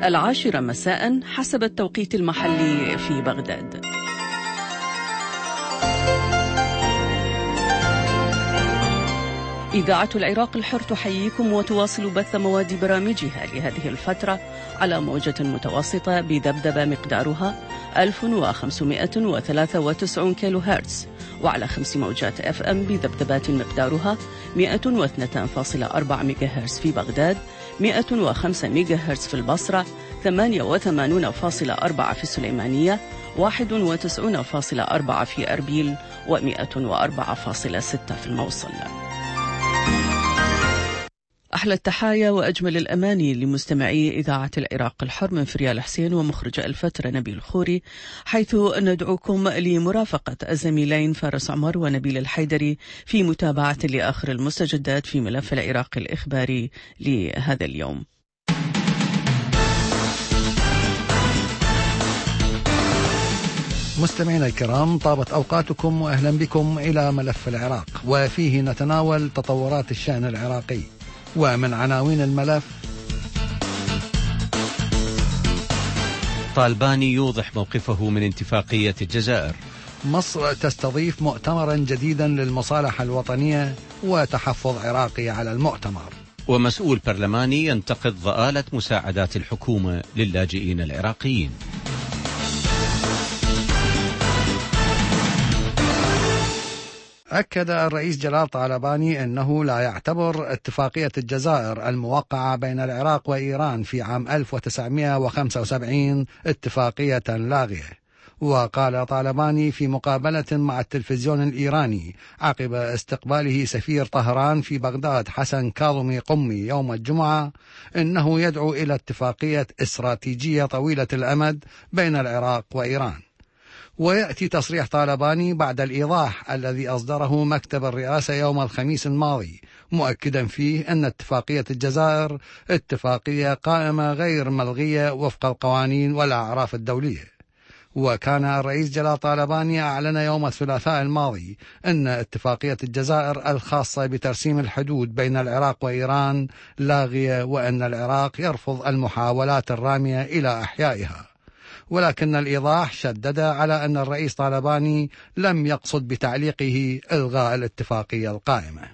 10 مساء حسب التوقيت المحلي في بغداد. إذاعة العراق الحر تحييكم وتواصل بث مواد برامجها لهذه الفترة على موجة متوسطة بذبذبة مقدارها 1593 كيلو هرتز، وعلى 5 موجات اف ام بذبذبات مقدارها 102.4 ميجا هرتز في بغداد، 105 ميجا هرتز في البصرة، 88.4 في السليمانية، 91.4 في أربيل، و104.6 في الموصل. أحلى التحايا وأجمل الأماني لمستمعي إذاعة العراق الحر من فريال حسين ومخرج الفترة نبيل الخوري، حيث ندعوكم لمرافقة الزميلين فارس عمر ونبيل الحيدري في متابعة لآخر المستجدات في ملف العراق الإخباري لهذا اليوم. مستمعينا الكرام، طابت أوقاتكم وأهلا بكم إلى ملف العراق، وفيه نتناول تطورات الشأن العراقي. ومن عناوين الملف: طالباني يوضح موقفه من اتفاقية الجزائر، مصر تستضيف مؤتمرا جديدا للمصالحة الوطنية وتحفظ عراقي على المؤتمر، ومسؤول برلماني ينتقد ضآلة مساعدات الحكومة للاجئين العراقيين. أكد الرئيس جلال طالباني أنه لا يعتبر اتفاقية الجزائر الموقعة بين العراق وإيران في عام 1975 اتفاقية لاغية. وقال طالباني في مقابلة مع التلفزيون الإيراني عقب استقباله سفير طهران في بغداد حسن كاظمي قمي يوم الجمعة إنه يدعو إلى اتفاقية استراتيجية طويلة الأمد بين العراق وإيران. ويأتي تصريح طالباني بعد الإيضاح الذي أصدره مكتب الرئاسة يوم الخميس الماضي، مؤكدا فيه أن اتفاقية الجزائر اتفاقية قائمة غير ملغية وفق القوانين والأعراف الدولية. وكان الرئيس جلال طالباني أعلن يوم الثلاثاء الماضي أن اتفاقية الجزائر الخاصة بترسيم الحدود بين العراق وإيران لاغية، وأن العراق يرفض المحاولات الرامية إلى إحيائها. ولكن الإيضاح شدد على أن الرئيس طالباني لم يقصد بتعليقه إلغاء الاتفاقية القائمة.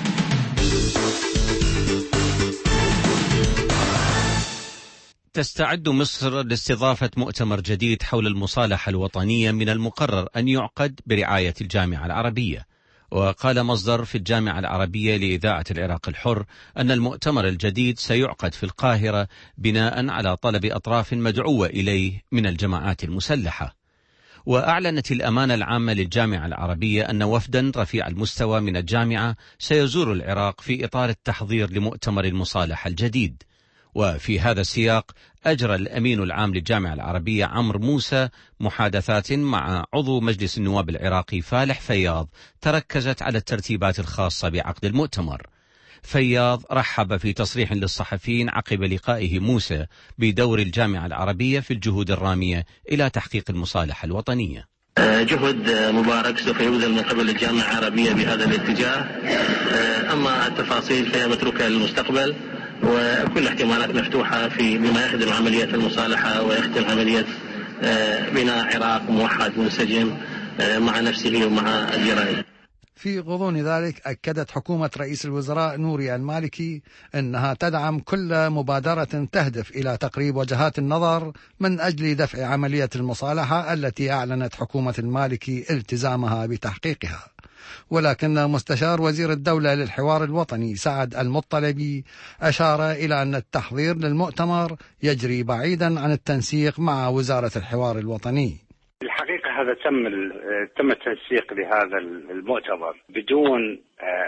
تستعد مصر لاستضافة مؤتمر جديد حول المصالحة الوطنية من المقرر أن يعقد برعاية الجامعة العربية. وقال مصدر في الجامعة العربية لإذاعة العراق الحر أن المؤتمر الجديد سيعقد في القاهرة بناء على طلب أطراف مدعوة إليه من الجماعات المسلحة. وأعلنت الأمانة العامة للجامعة العربية أن وفدا رفيع المستوى من الجامعة سيزور العراق في إطار التحضير لمؤتمر المصالحة الجديد. وفي هذا السياق أجرى الأمين العام للجامعة العربية عمرو موسى محادثات مع عضو مجلس النواب العراقي فالح فياض تركزت على الترتيبات الخاصة بعقد المؤتمر. فياض رحب في تصريح للصحفيين عقب لقائه موسى بدور الجامعة العربية في الجهود الرامية إلى تحقيق المصالحة الوطنية. جهد مبارك سوف يبذل من قبل الجامعة العربية بهذا الاتجاه، أما التفاصيل فهي متروكة للمستقبل، وكل احتمالات مفتوحة في بما يخدم عملية المصالحة ويخدم عملية بناء عراق موحد منسجم مع نفسه ومع الجيران. في غضون ذلك أكدت حكومة رئيس الوزراء نوري المالكي أنها تدعم كل مبادرة تهدف إلى تقريب وجهات النظر من أجل دفع عملية المصالحة التي أعلنت حكومة المالكي التزامها بتحقيقها. ولكن مستشار وزير الدولة للحوار الوطني سعد المطلبي أشار إلى أن التحضير للمؤتمر يجري بعيدا عن التنسيق مع وزارة الحوار الوطني. الحقيقة هذا تم التنسيق لهذا المؤتمر بدون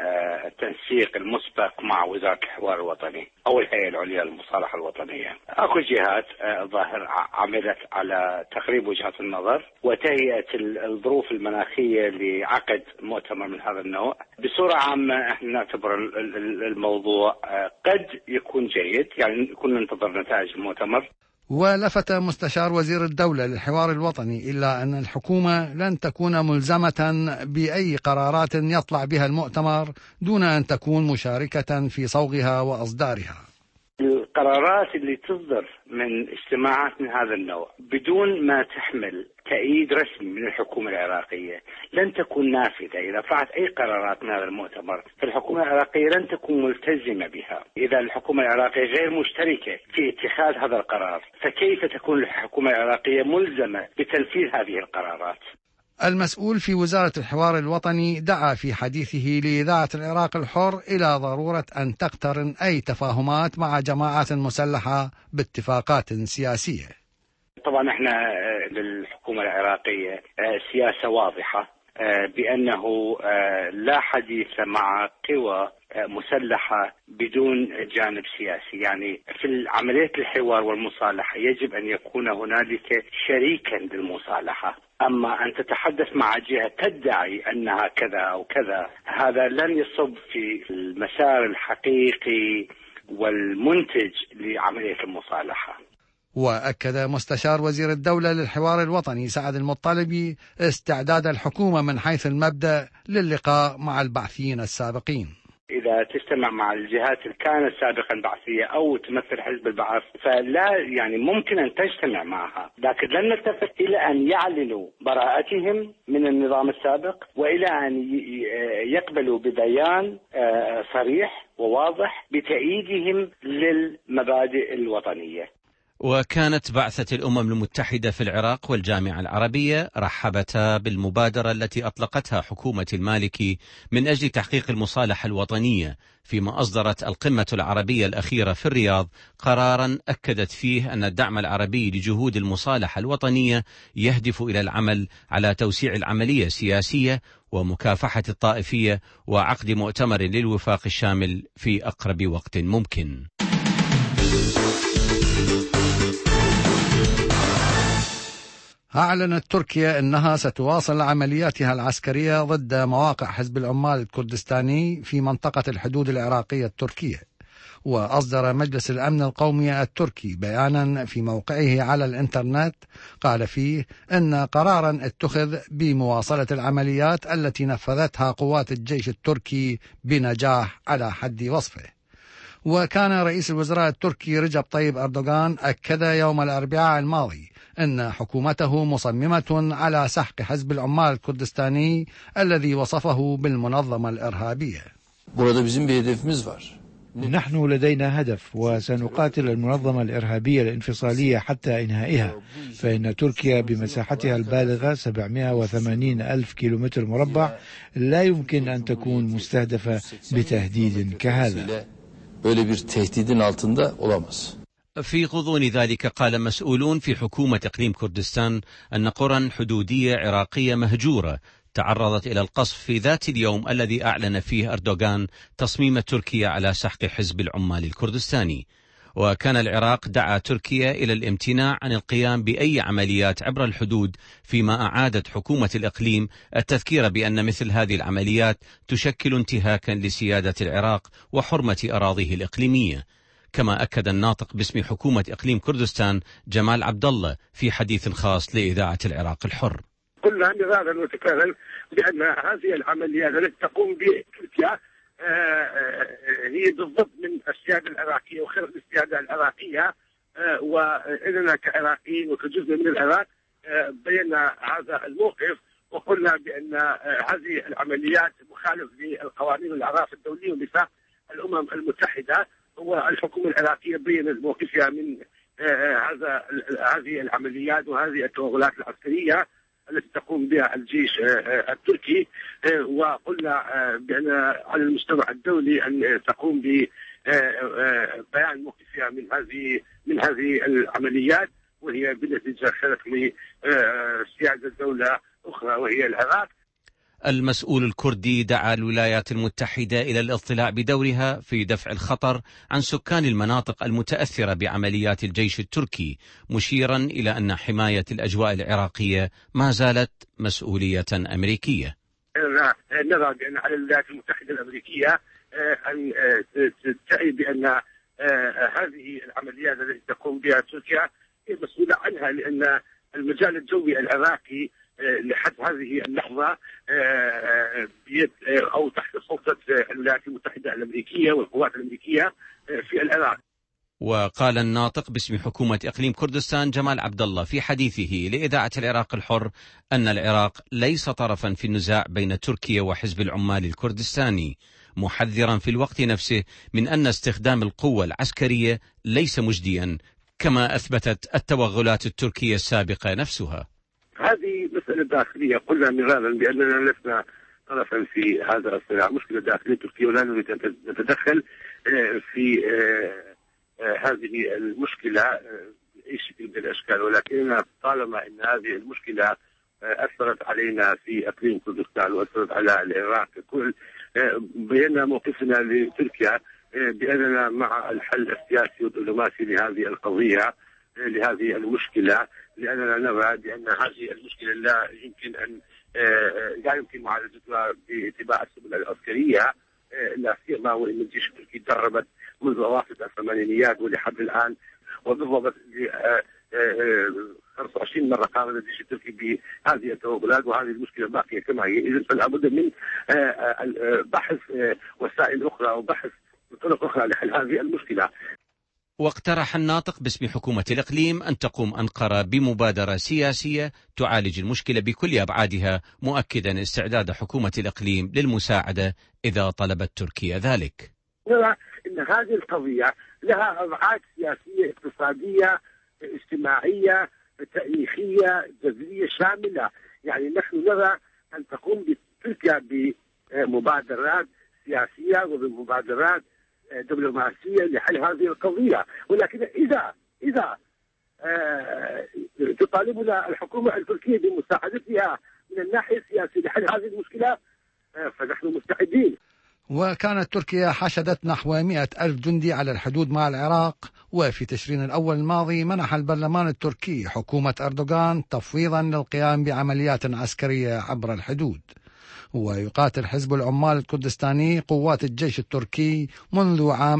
التنسيق المسبق مع وزارة الحوار الوطني أو الهيئة العليا للمصالحة الوطنية. أكو جهات ظاهر عملت على تقريب وجهات النظر وتهيئة الظروف المناخية لعقد مؤتمر من هذا النوع. بصورة عامة احنا نعتبر الموضوع قد يكون جيد، يعني كنا ننتظر نتائج المؤتمر. ولفت مستشار وزير الدولة للحوار الوطني إلا أن الحكومة لن تكون ملزمة بأي قرارات يطلع بها المؤتمر دون أن تكون مشاركة في صوغها وأصدارها. القرارات اللي تصدر من اجتماعات من هذا النوع بدون ما تحمل تأييد رسمي من الحكومة العراقية لن تكون نافذة. إذا طلعت أي قرارات من هذا المؤتمر فالحكومة العراقية لن تكون ملتزمة بها. إذا الحكومة العراقية غير مشتركة في اتخاذ هذا القرار فكيف تكون الحكومة العراقية ملزمة بتنفيذ هذه القرارات؟ المسؤول في وزارة الحوار الوطني دعا في حديثه لإذاعة العراق الحر إلى ضرورة أن تقترن أي تفاهمات مع جماعات مسلحة باتفاقات سياسية. طبعا احنا للحكومة العراقية سياسة واضحة بأنه لا حديث مع قوى مسلحة بدون جانب سياسي. يعني في عملية الحوار والمصالحة يجب أن يكون هنالك شريكا للمصالحة. أما أن تتحدث مع جهة تدعي أنها كذا أو كذا هذا لن يصب في المسار الحقيقي والمنتج لعملية المصالحة. وأكد مستشار وزير الدولة للحوار الوطني سعد المطلبي استعداد الحكومة من حيث المبدأ للقاء مع البعثيين السابقين. إذا تجتمع مع الجهات اللي كانت سابقا بعثية أو تمثل حزب البعث فلا يعني ممكن أن تجتمع معها، لكن لن نتفق إلى أن يعلنوا براءتهم من النظام السابق وإلى أن يقبلوا ببيان صريح وواضح بتأييدهم للمبادئ الوطنية. وكانت بعثة الأمم المتحدة في العراق والجامعة العربية رحبتا بالمبادرة التي أطلقتها حكومة المالكي من أجل تحقيق المصالحة الوطنية، فيما أصدرت القمة العربية الأخيرة في الرياض قراراً أكدت فيه أن الدعم العربي لجهود المصالحة الوطنية يهدف إلى العمل على توسيع العملية السياسية ومكافحة الطائفية وعقد مؤتمر للوفاق الشامل في أقرب وقت ممكن. أعلنت تركيا أنها ستواصل عملياتها العسكرية ضد مواقع حزب العمال الكردستاني في منطقة الحدود العراقية التركية. وأصدر مجلس الأمن القومي التركي بيانا في موقعه على الإنترنت قال فيه أن قرارا اتخذ بمواصلة العمليات التي نفذتها قوات الجيش التركي بنجاح على حد وصفه. وكان رئيس الوزراء التركي رجب طيب أردوغان أكد يوم الأربعاء الماضي أن حكومته مصممة على سحق حزب العمال الكردستاني الذي وصفه بالمنظمة الإرهابية. نحن لدينا هدف وسنقاتل المنظمة الإرهابية الانفصالية حتى إنهائها، فإن تركيا بمساحتها البالغة 780 ألف كيلومتر مربع لا يمكن أن تكون مستهدفة بتهديد كهذا. في غضون ذلك قال مسؤولون في حكومة إقليم كردستان أن قرى حدودية عراقية مهجورة تعرضت إلى القصف في ذات اليوم الذي أعلن فيه أردوغان تصميم تركيا على سحق حزب العمال الكردستاني. وكان العراق دعا تركيا إلى الامتناع عن القيام بأي عمليات عبر الحدود، فيما أعادت حكومة الإقليم التذكير بأن مثل هذه العمليات تشكل انتهاكا لسيادة العراق وحرمة أراضيه الإقليمية. كما أكد الناطق باسم حكومة إقليم كردستان جمال عبد الله في حديث خاص لإذاعة العراق الحر: قلنا مرارا وتكرارا بأن هذه العمليات التي تقوم بها تركيا هي بالضبط من السيادة العراقية وخرق السيادة العراقية، وإننا كعراقيين وكجزء من العراق بينا هذا الموقف وقلنا بأن هذه العمليات مخالف للقوانين والأعراف الدولية وميثاق الأمم المتحدة. والحكومة العراقية بينت موقفها من هذه العمليات وهذه التوغلات العسكرية التي تقوم بها الجيش التركي، وقلنا بأن على المجتمع الدولي أن تقوم ببيان موقفها من هذه العمليات، وهي بالنتيجة خلق لسيادة دولة أخرى وهي العراق. المسؤول الكردي دعا الولايات المتحدة إلى الاطلاع بدورها في دفع الخطر عن سكان المناطق المتأثرة بعمليات الجيش التركي، مشيرا إلى أن حماية الأجواء العراقية ما زالت مسؤولية أمريكية. نرى بأن على الولايات المتحدة الأمريكية أن تعي بأن هذه العمليات التي تقوم بها تركيا هي مسؤولة عنها، لأن المجال الجوي العراقي لحد هذه اللحظة بيد أو تحت سلطة الولايات المتحدة الأمريكية والقوات الأمريكية في العراق. وقال الناطق باسم حكومة إقليم كردستان جمال عبد الله في حديثه لإذاعة العراق الحر أن العراق ليس طرفا في النزاع بين تركيا وحزب العمال الكردستاني، محذرا في الوقت نفسه من أن استخدام القوة العسكرية ليس مجديا، كما أثبتت التوغلات التركية السابقة نفسها. هذه مسألة داخلية، قلنا مرارا بأننا لسنا طرفا في هذا الصراع، مشكلة داخلية تركيا ولا نريد أن نتدخل في هذه المشكلة بأي شكل من الأشكال، ولكننا طالما أن هذه المشكلة أثرت علينا في إقليم كردستان وأثرت على العراق ككل، بينا موقفنا لتركيا بأننا مع الحل السياسي والدبلوماسي لهذه القضية، لهذه المشكلة، لأننا نرى بأن هذه المشكلة لا يمكن معالجتها باتباع السبل العسكرية، لا سيما وان الجيش التركي تدربت منذ اواسط الثمانينيات ولحد الان، وبالضبط 25 مره قام الجيش التركي بهذه التوغلات، وهذه المشكله باقيه كما هي. اذا فلا بد من بحث وسائل اخرى وبحث طرق اخرى لحل هذه المشكله. واقترح الناطق باسم حكومة الإقليم أن تقوم أنقرة بمبادرة سياسية تعالج المشكلة بكل أبعادها، مؤكدا استعداد حكومة الإقليم للمساعدة إذا طلبت تركيا ذلك. نرى أن هذه القضية لها أبعاد سياسية، اقتصادية، اجتماعية، تاريخية، جذرية، شاملة. يعني نحن نرى أن تقوم بتركيا بمبادرات سياسية وبمبادرات دبلوماسية لحل هذه القضية، ولكن إذا تطالبنا الحكومة التركية بمساعدتها من الناحية السياسية لحل هذه المشكلة فنحن مستعدين. وكانت تركيا حشدت نحو 100,000 جندي على الحدود مع العراق، وفي تشرين الأول الماضي منح البرلمان التركي حكومة أردوغان تفويضا للقيام بعمليات عسكرية عبر الحدود. ويقاتل حزب العمال الكردستاني قوات الجيش التركي منذ عام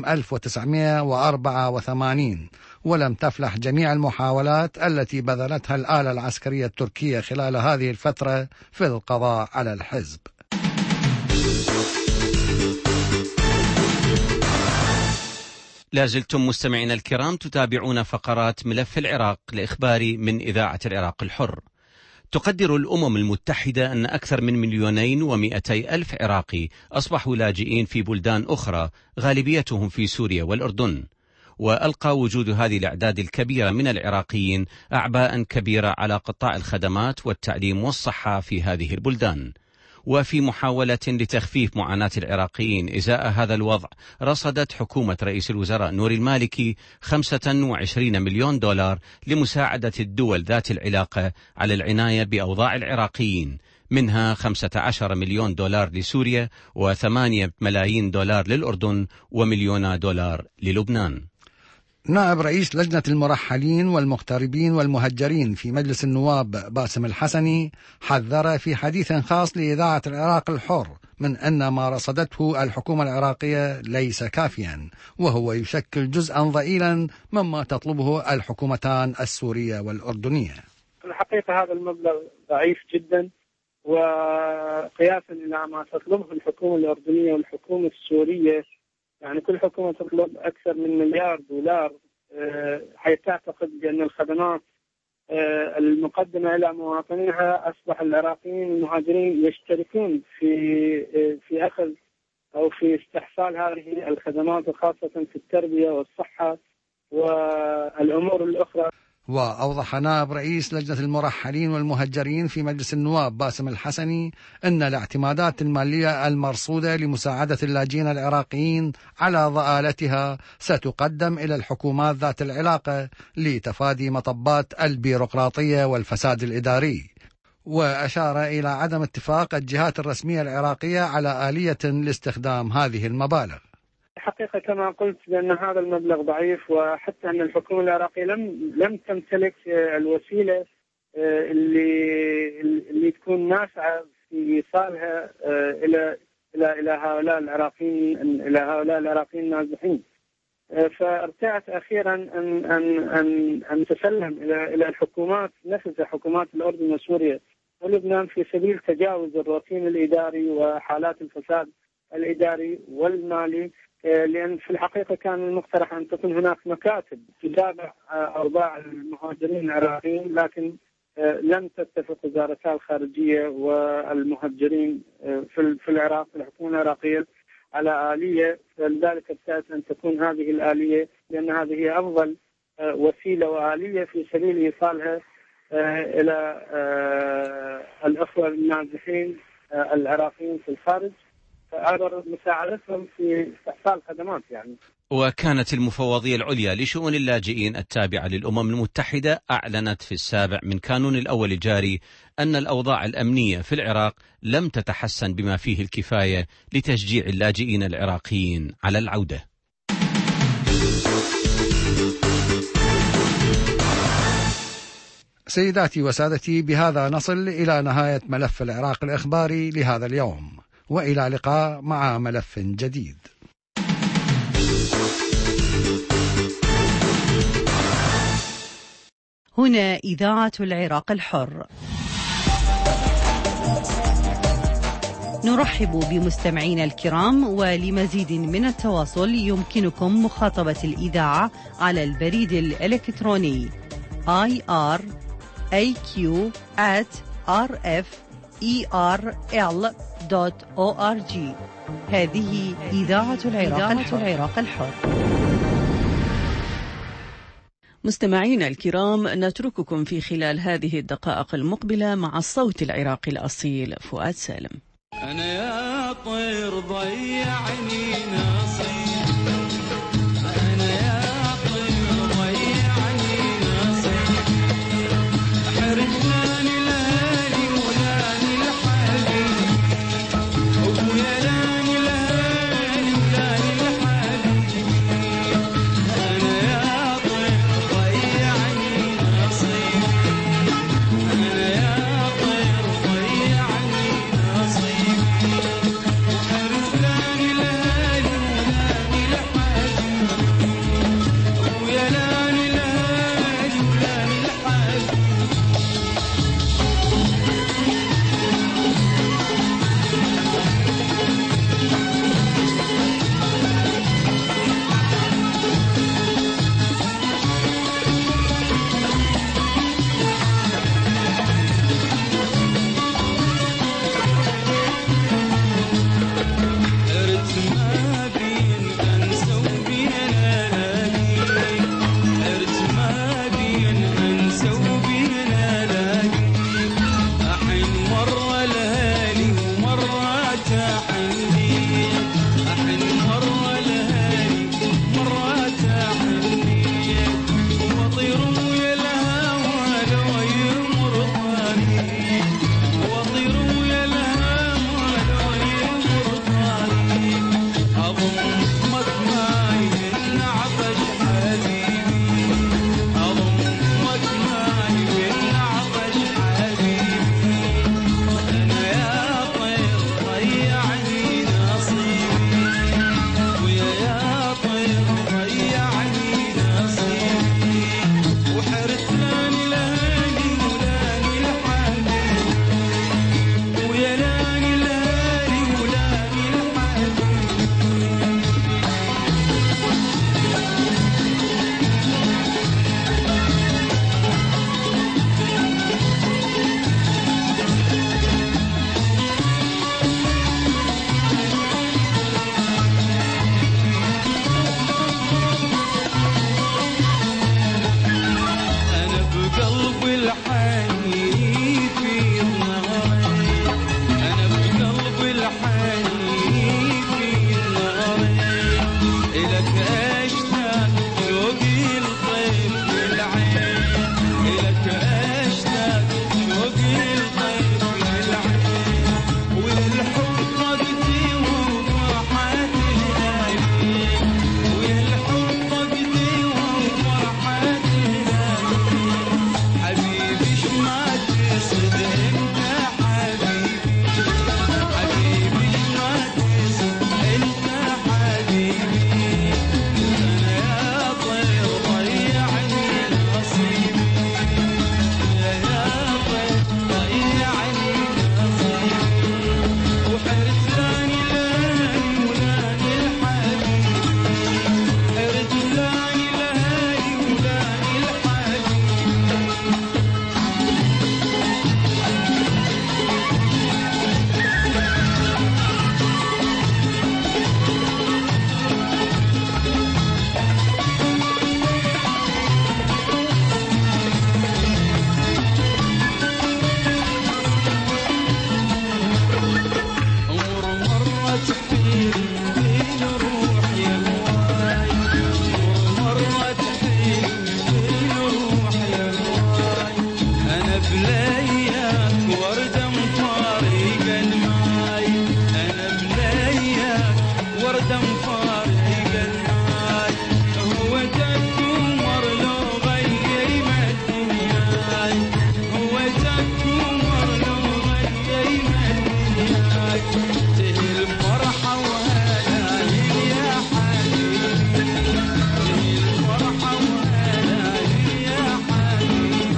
1984، ولم تفلح جميع المحاولات التي بذلتها الآلة العسكرية التركية خلال هذه الفترة في القضاء على الحزب. لازلتم مستمعين الكرام تتابعون فقرات ملف العراق الإخباري من إذاعة العراق الحر. تقدر الأمم المتحدة أن أكثر من 2,200,000 عراقي أصبحوا لاجئين في بلدان أخرى، غالبيتهم في سوريا والأردن. وألقى وجود هذه الأعداد الكبيرة من العراقيين أعباء كبيرة على قطاع الخدمات والتعليم والصحة في هذه البلدان. وفي محاولة لتخفيف معاناة العراقيين إزاء هذا الوضع، رصدت حكومة رئيس الوزراء نوري المالكي 25 مليون دولار لمساعدة الدول ذات العلاقة على العناية بأوضاع العراقيين، منها 15 مليون دولار لسوريا، و8 ملايين دولار للأردن، و1,000,000 دولار للبنان. نائب رئيس لجنة المرحلين والمغتربين والمهجرين في مجلس النواب باسم الحسني حذر في حديث خاص لإذاعة العراق الحر من أن ما رصدته الحكومة العراقية ليس كافيا، وهو يشكل جزءا ضئيلا مما تطلبه الحكومتان السورية والأردنية. الحقيقة هذا المبلغ ضعيف جدا، وقياسا إلى ما تطلبه الحكومة الأردنية والحكومة السورية، يعني كل حكومة تطلب أكثر من $1,000,000,000، حيث تعتقد بأن الخدمات المقدمة إلى مواطنيها أصبح العراقيين المهاجرين يشتركون في أخذ أو في استحصال هذه الخدمات، وخاصة في التربية والصحة والأمور الأخرى. وأوضح نائب رئيس لجنة المرحلين والمهجرين في مجلس النواب باسم الحسني أن الاعتمادات المالية المرصودة لمساعدة اللاجئين العراقيين على ضآلتها ستقدم إلى الحكومات ذات العلاقة لتفادي مطبات البيروقراطية والفساد الإداري. وأشار إلى عدم اتفاق الجهات الرسمية العراقية على آلية لاستخدام هذه المبالغ. حقيقة كما قلت بأن هذا المبلغ ضعيف، وحتى أن الحكومة العراقية لم تمتلك الوسيلة اللي تكون نافعة في إيصالها إلى هؤلاء العراقيين، إلى هؤلاء العراقيين النازحين. فارتأت أخيرا أن تسلم إلى الحكومات نفسها، حكومات الأردن وسوريا ولبنان، في سبيل تجاوز الروتين الإداري وحالات الفساد الإداري والمالي، لأن في الحقيقة كان المقترح أن تكون هناك مكاتب تتابع أوضاع المهاجرين العراقيين، لكن لم تتفق وزارتا الخارجية والمهجرين في العراق، في الحكومة العراقية، على آلية. فلذلك ابتدت أن تكون هذه الآلية، لأن هذه هي أفضل وسيلة وآلية في سبيل إيصالها إلى الأخوة النازحين العراقيين في الخارج، فأقدر مساعدتهم في استحصال خدمات يعني. وكانت المفوضية العليا لشؤون اللاجئين التابعة للأمم المتحدة أعلنت في 7 من كانون الأول الجاري أن الأوضاع الأمنية في العراق لم تتحسن بما فيه الكفاية لتشجيع اللاجئين العراقيين على العودة. سيداتي وسادتي، بهذا نصل إلى نهاية ملف العراق الإخباري لهذا اليوم، وإلى لقاء مع ملف جديد. هنا إذاعة العراق الحر، نرحب بمستمعينا الكرام، ولمزيد من التواصل يمكنكم مخاطبة الإذاعة على البريد الإلكتروني iraq@rferl.org. هذه إذاعة العراق الحر. مستمعينا الكرام، نترككم في خلال هذه الدقائق المقبلة مع الصوت العراقي الأصيل فؤاد سالم. أنا يا طير ضيعني نصيب، أنا يا طير ضيعني نصيب، حرمني لاني ولاني الحبيب، أبويا لاني لاني ولاني الحبيب، أنا يا طير ضيعني نصيب، أنا يا طير ضيعني نصيب، حرمني لاني دم فارق المال هو تكمر لو غيم الدنيا هو تكمر لو غيم الدنيا تهي الفرحة وهلاهي يا حبيبي تهي الفرحة وهلاهي يا حبيبي.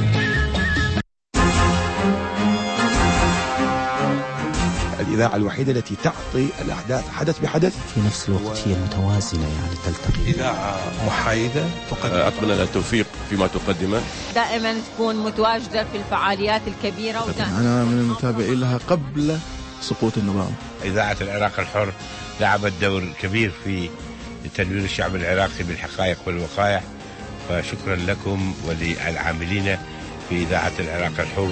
الإذاعة الوحيدة التي تعطي الأحداث حدث بحدث في نفس الوقت هي متوازنة، يعني تلتقي. إذاعة محايدة أتمنى لها التوفيق فيما تقدمه، دائما تكون متواجدة في الفعاليات الكبيرة. أنا من المتابعين لها قبل سقوط النظام. إذاعة العراق الحر لعبت دور كبير في تنوير الشعب العراقي بالحقائق والوقائع، فشكرا لكم وللعاملين في إذاعة العراق الحر.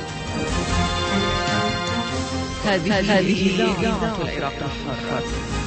هذه إذاعة العراق الحر.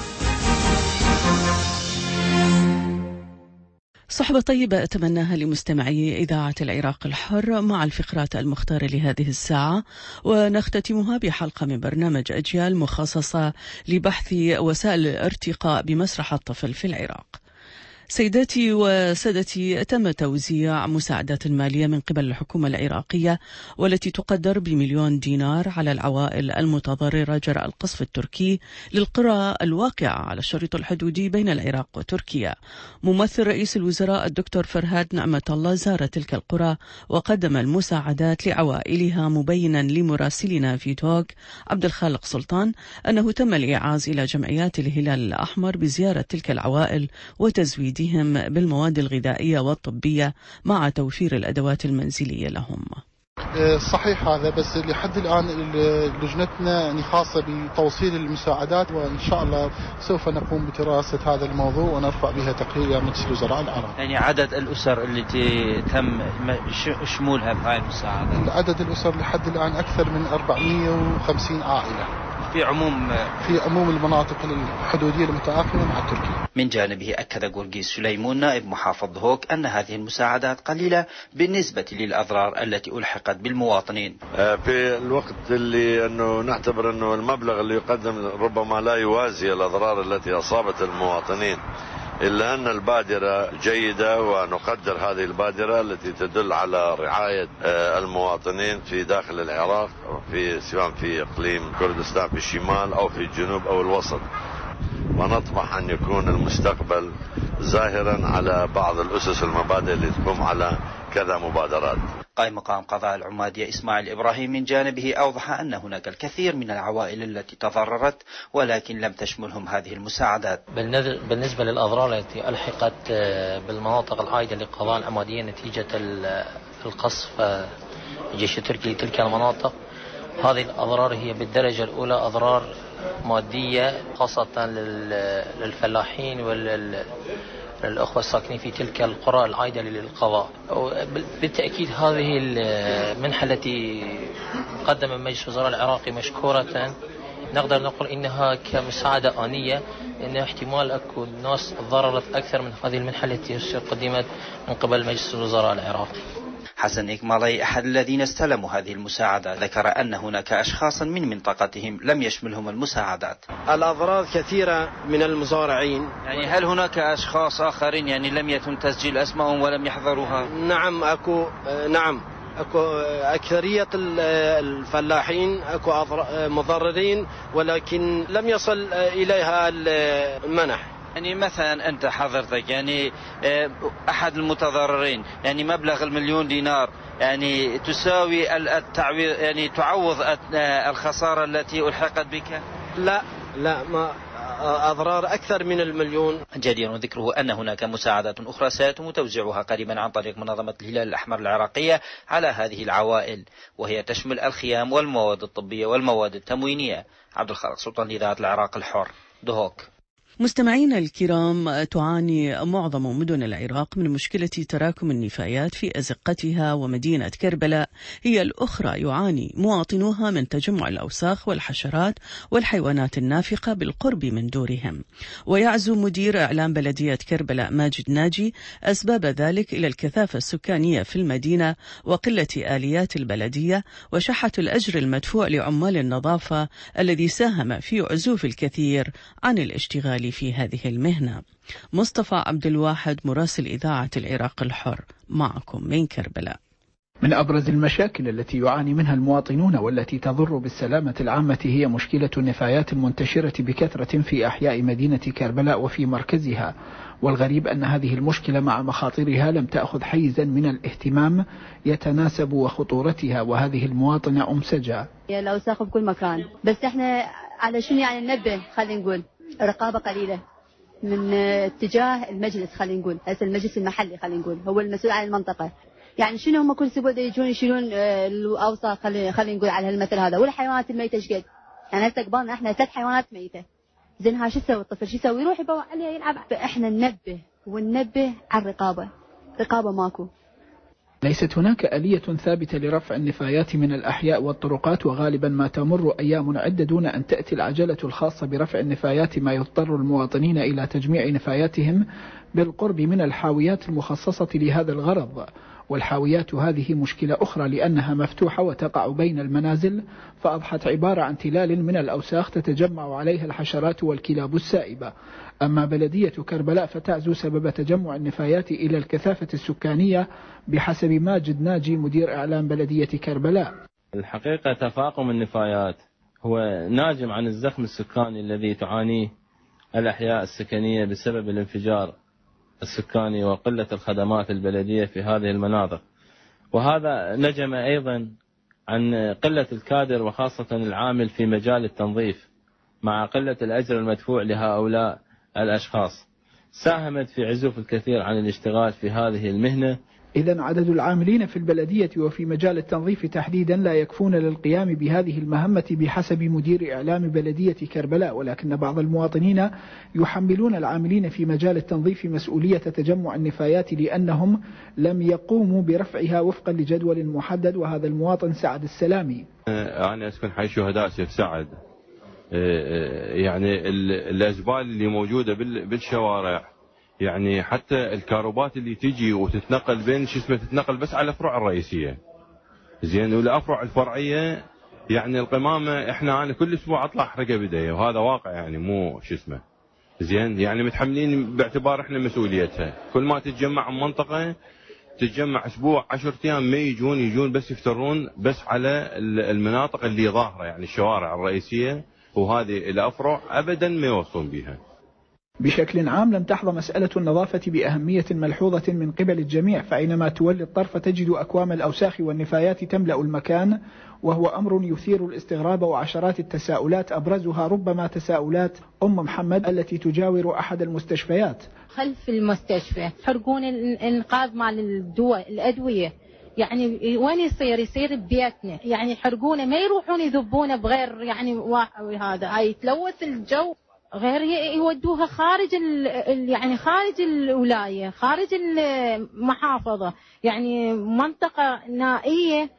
صحبة طيبة أتمناها لمستمعي إذاعة العراق الحر مع الفقرات المختارة لهذه الساعة، ونختتمها بحلقة من برنامج أجيال مخصصة لبحث وسائل الارتقاء بمسرح الطفل في العراق. سيداتي وسادتي، تم توزيع مساعدات مالية من قبل الحكومة العراقية والتي تقدر ب1,000,000 دينار على العوائل المتضررة جراء القصف التركي للقرى الواقعة على الشريط الحدودي بين العراق وتركيا. ممثل رئيس الوزراء الدكتور فرهاد نعمة الله زار تلك القرى وقدم المساعدات لعوائلها، مبينا لمراسلنا في توك عبد الخالق سلطان أنه تم الإيعاز إلى جمعيات الهلال الأحمر بزيارة تلك العوائل وتزويد بالمواد الغذائية والطبية مع توفير الأدوات المنزلية لهم. صحيح هذا، بس لحد الآن لجنتنا يعني خاصة بتوصيل المساعدات، وإن شاء الله سوف نقوم بدراسة هذا الموضوع ونرفع بها تقرير إلى مجلس الوزراء العراقي. يعني عدد الأسر التي تم شمولها بهذه المساعدات؟ عدد الأسر لحد الآن أكثر من 450 عائلة في عموم المناطق الحدودية المتآخمة مع تركيا. من جانبه أكد قرقيس سليمون نائب محافظ هوك أن هذه المساعدات قليلة بالنسبة للأضرار التي ألحقت بالمواطنين. في الوقت اللي أنه نعتبر أنه المبلغ اللي يقدم ربما لا يوازي الأضرار التي أصابت المواطنين، إلا أن البادرة جيدة، ونقدر هذه البادرة التي تدل على رعاية المواطنين في داخل العراق، سواء في إقليم كردستان في الشمال أو في الجنوب أو الوسط. ونطمح أن يكون المستقبل زاهرا على بعض الأسس والمبادئ اللي تقوم على كذا مبادرات. قائم مقام قضاء العمادية إسماعيل إبراهيم من جانبه أوضح أن هناك الكثير من العوائل التي تضررت ولكن لم تشملهم هذه المساعدات. بالنسبة للأضرار التي ألحقت بالمناطق العائدة لقضاء العمادية نتيجة القصف الجيش التركي لتلك المناطق، هذه الأضرار هي بالدرجة الأولى أضرار مادية خاصة للفلاحين والأخوة الساكنين في تلك القرى العائدة للقضاء. بالتأكيد هذه المنحة التي قدم مجلس الوزراء العراقي مشكورة، نقدر نقول إنها كمساعدة آنية، إن احتمال أكو ناس ضررت أكثر من هذه المنحة التي قدمت من قبل مجلس الوزراء العراقي. حسن إكمالي أحد الذين استلموا هذه المساعدة ذكر أن هناك أشخاصا من منطقتهم لم يشملهم المساعدات. الأضرار كثيرة من المزارعين. يعني هل هناك أشخاص آخرين يعني لم يتم تسجيل أسمائهم ولم يحضروها؟ نعم أكو أكثرية الفلاحين أكو مضررين ولكن لم يصل إليها المنح. يعني مثلا أنت حضرتك يعني أحد المتضررين، يعني مبلغ 1,000,000 دينار يعني تساوي التعويض، يعني تعوض الخسارة التي ألحقت بك؟ لا ما أضرار أكثر من 1,000,000. جدير ذكره أن هناك مساعدات أخرى سيتم توزيعها قريبا عن طريق منظمة الهلال الأحمر العراقية على هذه العوائل، وهي تشمل الخيام والمواد الطبية والمواد التموينية. عبد الخالق سلطان، إذاعة العراق الحر، دهوك. مستمعينا الكرام، تعاني معظم مدن العراق من مشكلة تراكم النفايات في أزقتها، ومدينة كربلاء هي الأخرى يعاني مواطنوها من تجمع الأوساخ والحشرات والحيوانات النافقة بالقرب من دورهم. ويعزو مدير إعلام بلدية كربلاء ماجد ناجي أسباب ذلك إلى الكثافة السكانية في المدينة وقلة آليات البلدية وشحة الأجر المدفوع لعمال النظافة الذي ساهم في عزوف الكثير عن الاشتغال العمل في هذه المهنة. مصطفى عبد الواحد مراسل إذاعة العراق الحر معكم من كربلاء. من أبرز المشاكل التي يعاني منها المواطنون والتي تضر بالسلامة العامة هي مشكلة النفايات المنتشرة بكثرة في أحياء مدينة كربلاء وفي مركزها، والغريب أن هذه المشكلة مع مخاطرها لم تأخذ حيزا من الاهتمام يتناسب وخطورتها، وهذه المواطنة أمسجة. لو ساخذ بكل مكان، بس احنا على شنو يعني ننبه، خلينا نقول رقابة قليلة من اتجاه المجلس، خلينا نقول هسه المجلس المحلي خلينا نقول هو المسؤول عن المنطقة. يعني شنو هم كل اسبوع يجون يشيلون الاوساخ، خلينا نقول على هالمثل هذا، والحيوانات الميته ايش قد؟ يعني هسه قبلنا احنا 3 حيوانات ميته، زين ها شو يسوي الطفل؟ شو يسوي؟ يروح يبوع عليها يلعب. احنا ننبه وننبه على الرقابه، رقابه ماكو. ليست هناك آلية ثابتة لرفع النفايات من الأحياء والطرقات، وغالبا ما تمر أيام عدة دون أن تأتي العجلة الخاصة برفع النفايات، ما يضطر المواطنين إلى تجميع نفاياتهم بالقرب من الحاويات المخصصة لهذا الغرض. والحاويات هذه مشكلة أخرى لأنها مفتوحة وتقع بين المنازل، فأضحت عبارة عن تلال من الأوساخ تتجمع عليها الحشرات والكلاب السائبة. أما بلدية كربلاء فتعزو سبب تجمع النفايات إلى الكثافة السكانية بحسب ماجد ناجي مدير إعلام بلدية كربلاء. الحقيقة تفاقم النفايات هو ناجم عن الزخم السكاني الذي تعانيه الأحياء السكنية بسبب الانفجار السكاني وقلة الخدمات البلدية في هذه المناطق، وهذا نجم أيضا عن قلة الكادر وخاصة العامل في مجال التنظيف مع قلة الأجر المدفوع لهؤلاء الأشخاص، ساهمت في عزوف الكثير عن الاشتغال في هذه المهنة. إذن عدد العاملين في البلدية وفي مجال التنظيف تحديدا لا يكفون للقيام بهذه المهمة بحسب مدير إعلام بلدية كربلاء، ولكن بعض المواطنين يحملون العاملين في مجال التنظيف مسؤولية تجمع النفايات لأنهم لم يقوموا برفعها وفقا لجدول محدد. وهذا المواطن سعد السلامي. أنا أسكن حي شهداء سيف سعد، يعني الأزبال اللي موجودة بالشوارع، يعني حتى الكاروبات اللي تجي وتتنقل بين تتنقل بس على الفروع الرئيسية، زين، والأفرع الفرعية يعني القمامة أنا كل أسبوع أطلع أحرقها بداية، وهذا واقع يعني مو زين، يعني متحملين باعتبار إحنا مسؤوليتها. كل ما تتجمع منطقة تتجمع أسبوع 10 أيام ما يجون بس يفترون بس على المناطق اللي ظاهرة، يعني الشوارع الرئيسية، وهذه الأفرع أبدا ما يوصلون بها. بشكل عام لم تحظى مسألة النظافة بأهمية ملحوظة من قبل الجميع، فأينما تولي الطرف تجد أكوام الأوساخ والنفايات تملأ المكان، وهو أمر يثير الاستغراب وعشرات التساؤلات، أبرزها ربما تساؤلات أم محمد التي تجاور أحد المستشفيات. خلف المستشفى حرقون الإنقاذ مع الأدوية، يعني وين يصير ببيتنا، يعني حرقونه ما يروحون يذبونه بغير يعني هذا هاي تلوث الجو، غير يودوها خارج يعني خارج الولاية، خارج المحافظة، يعني منطقة نائية،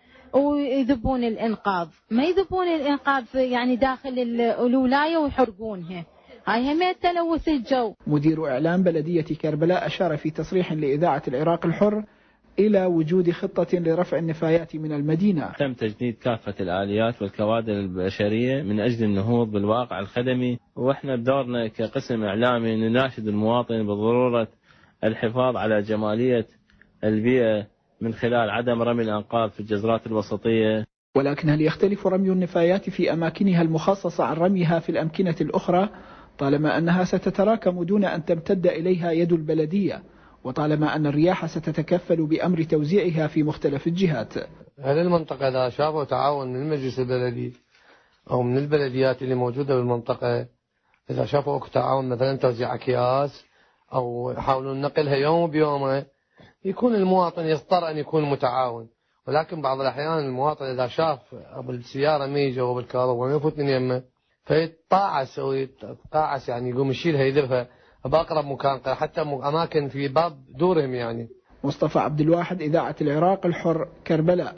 ويذبون الإنقاذ، ما يذبون الإنقاذ يعني داخل الولاية ويحرقونها، هاي هم تلوث الجو. مدير إعلام بلدية كربلاء أشار في تصريح لإذاعة العراق الحر إلى وجود خطة لرفع النفايات من المدينة. تم تجديد كافة الآليات والكوادر البشرية من أجل النهوض بالواقع الخدمي، وإحنا بدورنا كقسم إعلامي نناشد المواطن بضرورة الحفاظ على جمالية البيئة من خلال عدم رمي الأنقاض في الجزرات الوسطية. ولكن هل يختلف رمي النفايات في أماكنها المخصصة عن رميها في الأمكنة الأخرى، طالما أنها ستتراكم دون أن تمتد إليها يد البلدية، وطالما أن الرياح ستتكفل بأمر توزيعها في مختلف الجهات؟ هل المنطقة إذا شافوا تعاون من المجلس البلدي أو من البلديات اللي موجودة بالمنطقة، إذا شافوا تعاون مثلا توزيع أكياس أو يحاولون نقلها يوم بيومه، يكون المواطن يضطر أن يكون متعاون. ولكن بعض الأحيان المواطن إذا شاف بالسيارة ميجا وبالكهرباء وما يفوت من يمه فيتطاعس أو يتقاعس، يعني يقوم يشيلها يذبها بأقرب مكان حتى أماكن في باب دورهم. يعني مصطفى عبد الواحد، إذاعة العراق الحر، كربلاء.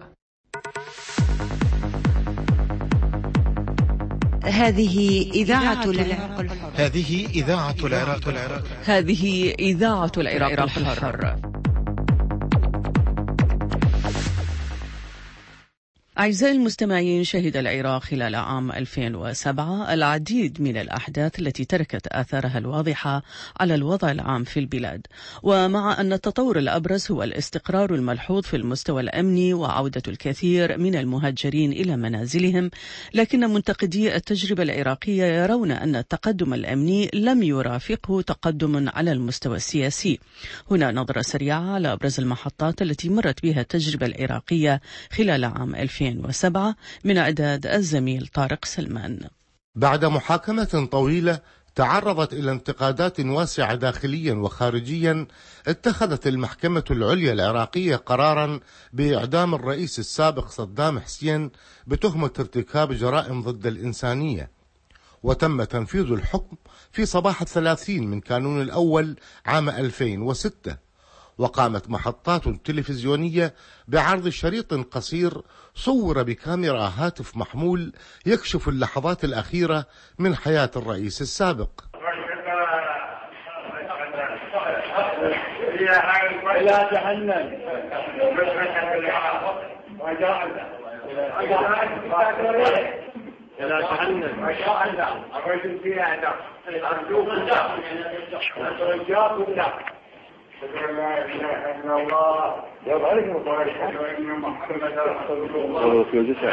هذه إذاعة العراق الحر. هذه إذاعة العراق الحر. هذه إذاعة العراق الحر. أعزائي المستمعين، شهد العراق خلال عام 2007 العديد من الأحداث التي تركت آثارها الواضحة على الوضع العام في البلاد. ومع أن التطور الأبرز هو الاستقرار الملحوظ في المستوى الأمني وعودة الكثير من المهاجرين إلى منازلهم، لكن منتقدي التجربة العراقية يرون أن التقدم الأمني لم يرافقه تقدم على المستوى السياسي. هنا نظرة سريعة على أبرز المحطات التي مرت بها التجربة العراقية خلال عام 2007 من إعداد الزميل طارق سلمان. بعد محاكمة طويلة تعرضت إلى انتقادات واسعة داخليا وخارجيا، اتخذت المحكمة العليا العراقية قرارا بإعدام الرئيس السابق صدام حسين بتهمة ارتكاب جرائم ضد الإنسانية، وتم تنفيذ الحكم في صباح 30 من كانون الأول عام 2006. وقامت محطات تلفزيونية بعرض شريط قصير صور بكاميرا هاتف محمول يكشف اللحظات الأخيرة من حياة الرئيس السابق. لا تحنن لا تحنن الرجل فيها هدف أرجوك لا لا إله إلا الله يبارك وبارك أن محمد رسول الله.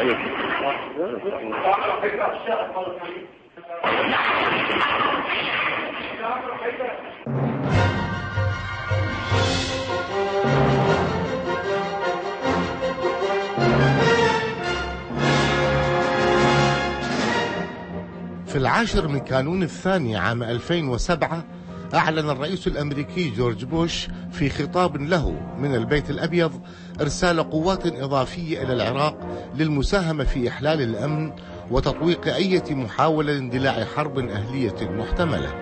في 10 من كانون الثاني عام 2007 أعلن الرئيس الأمريكي جورج بوش في خطاب له من البيت الأبيض إرسال قوات إضافية إلى العراق للمساهمة في إحلال الأمن وتطويق أي محاولة لاندلاع حرب أهلية محتملة.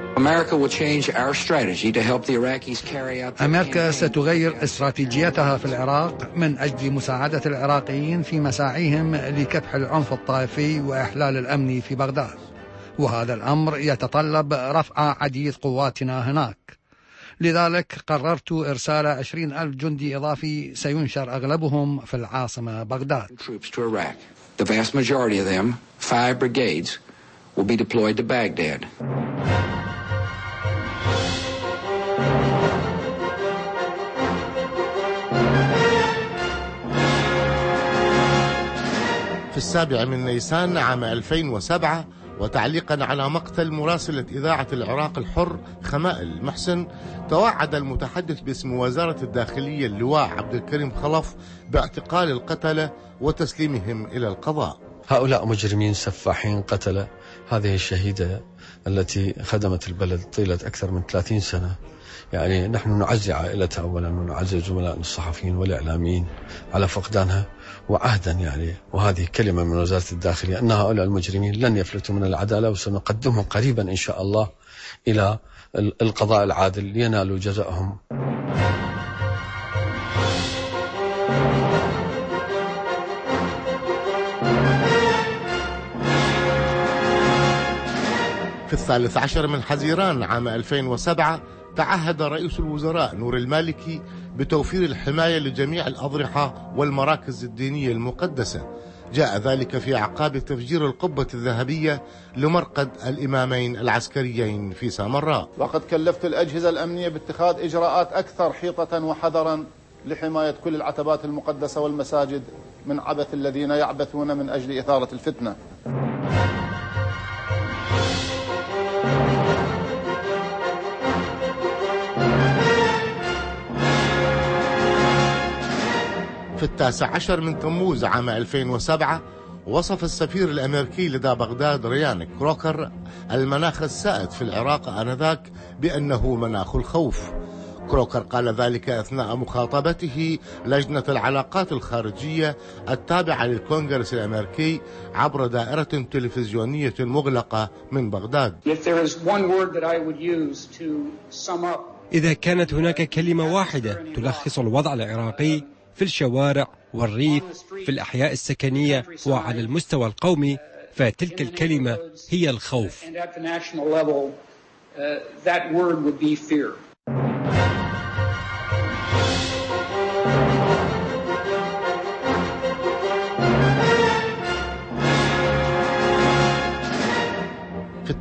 أمريكا ستغير استراتيجيتها في العراق من أجل مساعدة العراقيين في مساعيهم لكبح العنف الطائفي وإحلال الأمن في بغداد، وهذا الأمر يتطلب رفع عديد قواتنا هناك. لذلك قررت إرسال 20,000 جندي إضافي سينشر أغلبهم في العاصمة بغداد. The vast majority of them, 5 brigades, will be deployed to Baghdad. في 7 من نيسان عام 2007 وتعليقا على مقتل مراسلة إذاعة العراق الحر خمائل محسن، توعد المتحدث باسم وزارة الداخلية اللواء عبد الكريم خلف باعتقال القتلة وتسليمهم إلى القضاء. هؤلاء مجرمين سفاحين قتلة هذه الشهيدة التي خدمت البلد طيلة أكثر من 30 سنة. يعني نحن نعزي عائلتها أولا ونعزي زملائنا الصحفيين والإعلاميين على فقدانها، وعهدا يعني وهذه كلمة من وزارة الداخلية أن هؤلاء المجرمين لن يفلتوا من العدالة، وسنقدمهم قريبا إن شاء الله إلى القضاء العادل لينالوا جزاءهم. في 13 من حزيران عام 2007 تعهد رئيس الوزراء نور المالكي بتوفير الحماية لجميع الأضرحة والمراكز الدينية المقدسة. جاء ذلك في أعقاب تفجير القبة الذهبية لمرقد الإمامين العسكريين في سامراء. وقد كلفت الأجهزة الأمنية باتخاذ إجراءات أكثر حيطة وحذرا لحماية كل العتبات المقدسة والمساجد من عبث الذين يعبثون من أجل إثارة الفتنة. في 19 من تموز عام 2007 وصف السفير الأمريكي لدى بغداد ريان كروكر المناخ السائد في العراق آنذاك بأنه مناخ الخوف. كروكر قال ذلك أثناء مخاطبته لجنة العلاقات الخارجية التابعة للكونغرس الأمريكي عبر دائرة تلفزيونية مغلقة من بغداد. إذا كانت هناك كلمة واحدة تلخص الوضع العراقي في الشوارع والريف في الأحياء السكنية وعلى المستوى القومي، فتلك الكلمة هي الخوف.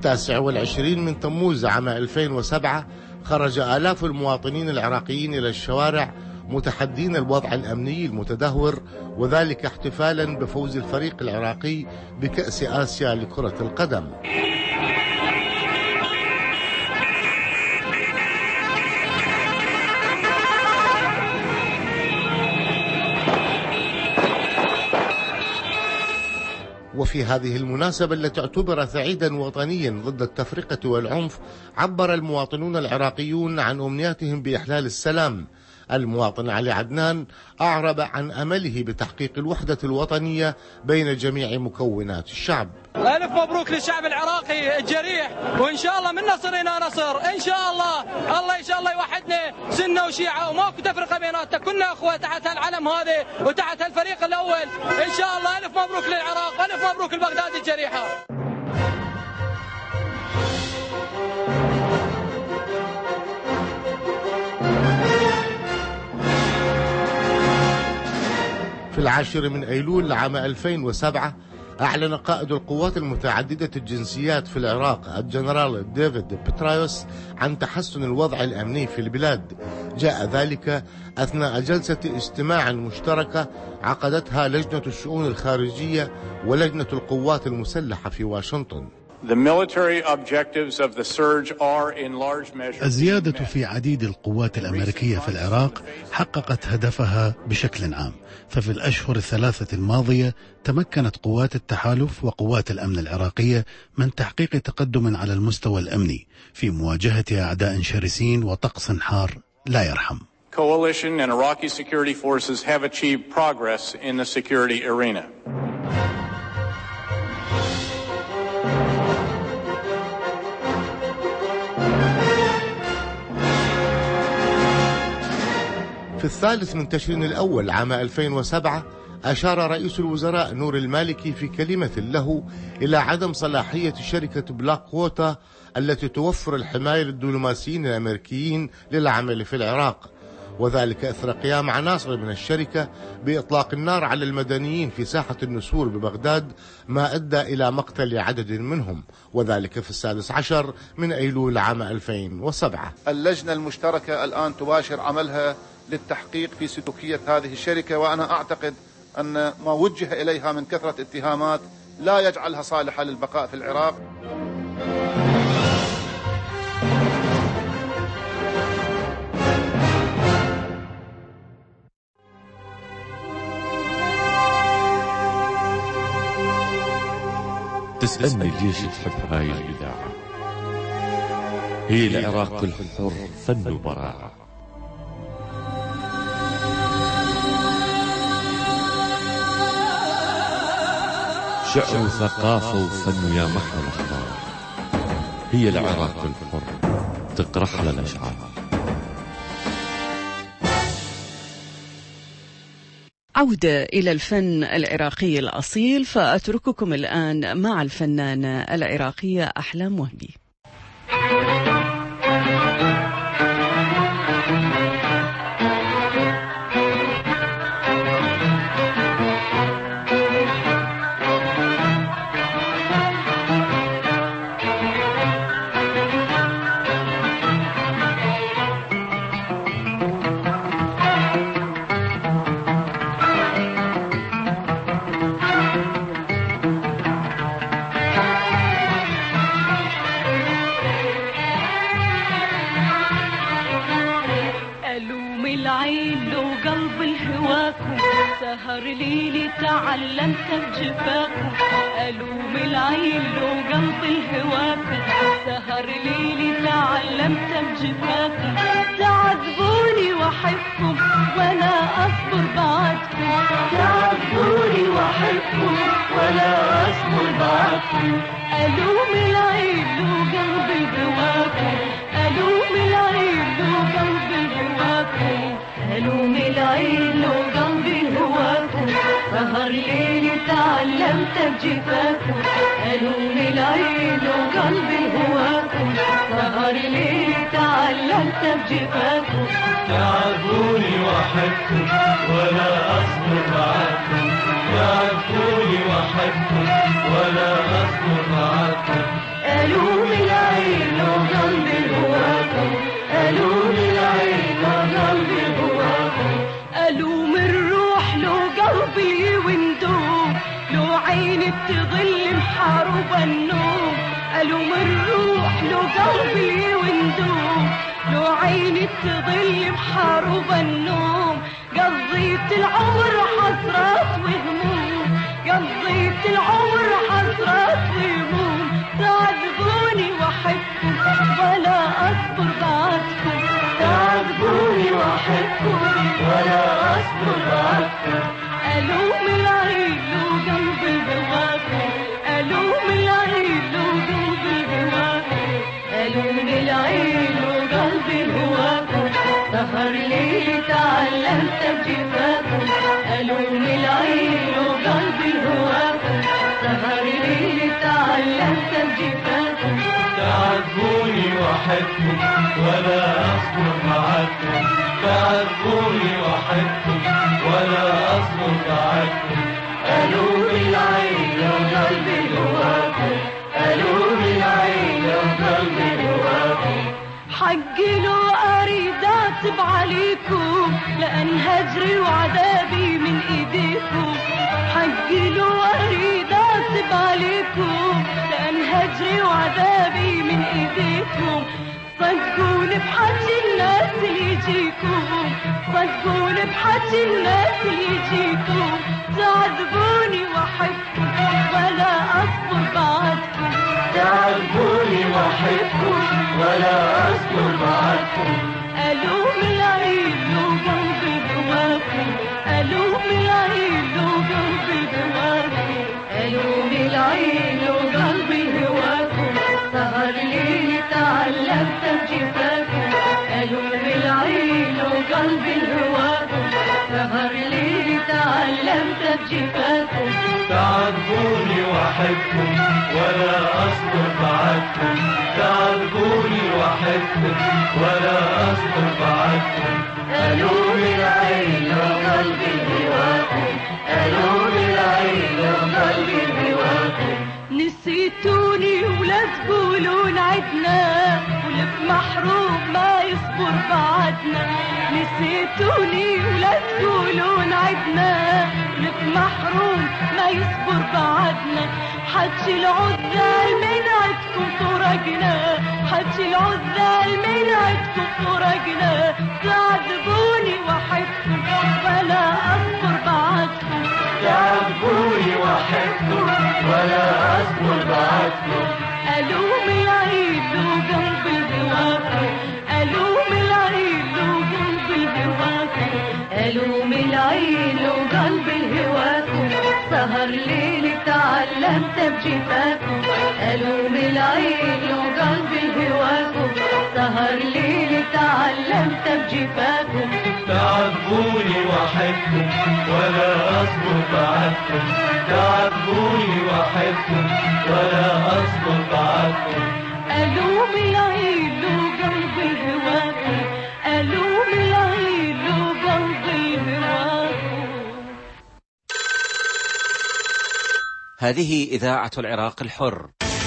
29 من تموز عام 2007 خرج آلاف المواطنين العراقيين إلى الشوارع متحدين الوضع الأمني المتدهور، وذلك احتفالا بفوز الفريق العراقي بكأس آسيا لكرة القدم. وفي هذه المناسبة التي اعتبرت عيدا وطنيا ضد التفرقة والعنف، عبر المواطنون العراقيون عن أمنياتهم بإحلال السلام. المواطن علي عدنان أعرب عن أمله بتحقيق الوحدة الوطنية بين جميع مكونات الشعب. ألف مبروك للشعب العراقي الجريح، وإن شاء الله من نصر إلى نصر إن شاء الله. الله إن شاء الله يوحدنا سنة وشيعة وماكو تفرقة بيناتنا، كنا أخوة تحت العلم هذا وتحت الفريق الأول إن شاء الله. ألف مبروك للعراق، ألف مبروك لبغداد الجريحة. في 10 من أيلول عام 2007 أعلن قائد القوات المتعددة الجنسيات في العراق الجنرال ديفيد بترايوس عن تحسن الوضع الأمني في البلاد. جاء ذلك أثناء جلسة اجتماع مشتركة عقدتها لجنة الشؤون الخارجية ولجنة القوات المسلحة في واشنطن. الزيادة في عديد القوات الأمريكية في العراق حققت هدفها بشكل عام، ففي الأشهر الثلاثة الماضية تمكنت قوات التحالف وقوات الأمن العراقية من تحقيق تقدم على المستوى الأمني في مواجهة أعداء شرسين وطقس حار لا يرحم. Coalition and Iraqi security forces have achieved progress in the security arena. في 3 من تشرين الأول عام 2007 أشار رئيس الوزراء نور المالكي في كلمة له إلى عدم صلاحية شركة بلاك ووتر التي توفر الحماية للدبلوماسيين الأمريكيين للعمل في العراق، وذلك إثر قيام عناصر من الشركة بإطلاق النار على المدنيين في ساحة النسور ببغداد، ما أدى إلى مقتل عدد منهم، وذلك في 16 من أيلول عام 2007. اللجنة المشتركة الآن تباشر عملها للتحقيق في سلوكية هذه الشركة، وأنا أعتقد أن ما وجه إليها من كثرة اتهامات لا يجعلها صالحة للبقاء في العراق. تسألني ليش تحب هاي الإذاعة؟ هي العراق الحر فن وبراعة. شعر وثقافة وفن يا محلى الأخبار. هي العراق الحر تقرح على الأشعار. عودة إلى الفن العراقي الأصيل، فأترككم الآن مع الفنانة العراقية أحلام وهبي. سهر ليلي تعلمت بجفاكم، ألوم العين لو قلب الهواكم. سهر ليلي تعلمت بجفاكم، تعذبوني وأحبكم ولا أصبر بعدكم. تعذبوني وأحبكم ولا أصبر بعدكم. ألوم العين لو قلب الهواكم، ألوم العين لو قلب الهواكم. ألوم العين لو قلب الهواكم. سهر ليلي تعلمت بجفاكم، ألوم العين لو قلب الهواكم. سهر ليلي تعلمت تعلمت بجفاكم. تعرفوني وحدكم ولا أصبر معكم. تعرفوني وحدكم ولا أصبر معكم. ألوم العين وقلبي هواكم. ألوم العين وقلبي هواكم. ألوم الروح لو قلبي وندوم. لو عيني تظل محارب النوم. ألوم الروح لو قلبي وندوم. لو عيني تظل محارب النوم. قضيت العمر حسرات وهموم. قضيت العمر حسرات وهموم. تعذبوني وحدكم ولا أصبر بعدكم. تعذبوني وحدكم ولا أصبر بعدكم. ألوم العين وقلبي هواكم. ألوم العين وقلبي هواكم. ألوم العين وقلبي هواكم. سهر ليلي تعلمت بجفاكم. ألوم العين وقلبي هواكم. سهر ليلي تعلمت بجفاكم. تعذبوني وحدكم ولا أصبر معكم. تعذبوني وحدكم ولا أصبر معكم. ألوم العين وقلبي هواكم. ألوم العين وقلبي هواكم. حقي لو أريد أعتب عليكم لأن هجري وعذابي من إيديكم. حقي لو أريد أعتب عليكم لأن هجري وعذابي من إيديكم. صدقوني بحكي الناس اللي يجيكم. صدقوني بحكي الناس اللي يجيكم. تعذبوني وحدكم ولا أصبر بعدكم. تعذبوني وحدكم ولا أصبر بعدكم. ألوم العين وقلبي هواكم. ألوم العين وقلبي هواكم. ألوم العين وقلبي هواكم. سهر ليلي تعلمت بجفاكم. ألوم العين وقلبي هواكم. سهر ليلي تعلمت بجفاكم. تعذبوني وحدكم ولا أصبر بعدكم. تعذبوني وحدكم ولا أصبر بعدكم. ألوم العين وقلبي هواكم. ألوم العين وقلبي هواكم. نسيتوني ولا تقولون عدنا. ولف محروم ما يصبر بعدنا. نسيتوني ولا تقولون عدنا. ولف محروم ما يصبر بعدنا. حكي العذال من عدكم طرقنا. حكي العذال من عدكم طرقنا. تعذبوني وحدكم ولا أصبر بعدكم. تعذبوني وحدكم ولا أصبر بعدكم. ألوم العين وقلبي هواكم. ألوم العين وقلبي هواكم. ألوم العين وقلبي هواكم. سهر ليلي تعلمت بجفاكم. ألوم العين وقلبي هواكم. سهر ليلي تعلمت بجفاكم. تعذبوني وحدكم ولا أصبر بعدكم. تعذبوني وحدكم ولا أصبر بعدكم. ألوم العين وقلبي هواكم. ألوم العين وقلبي هواكم. هذه إذاعة العراق الحر.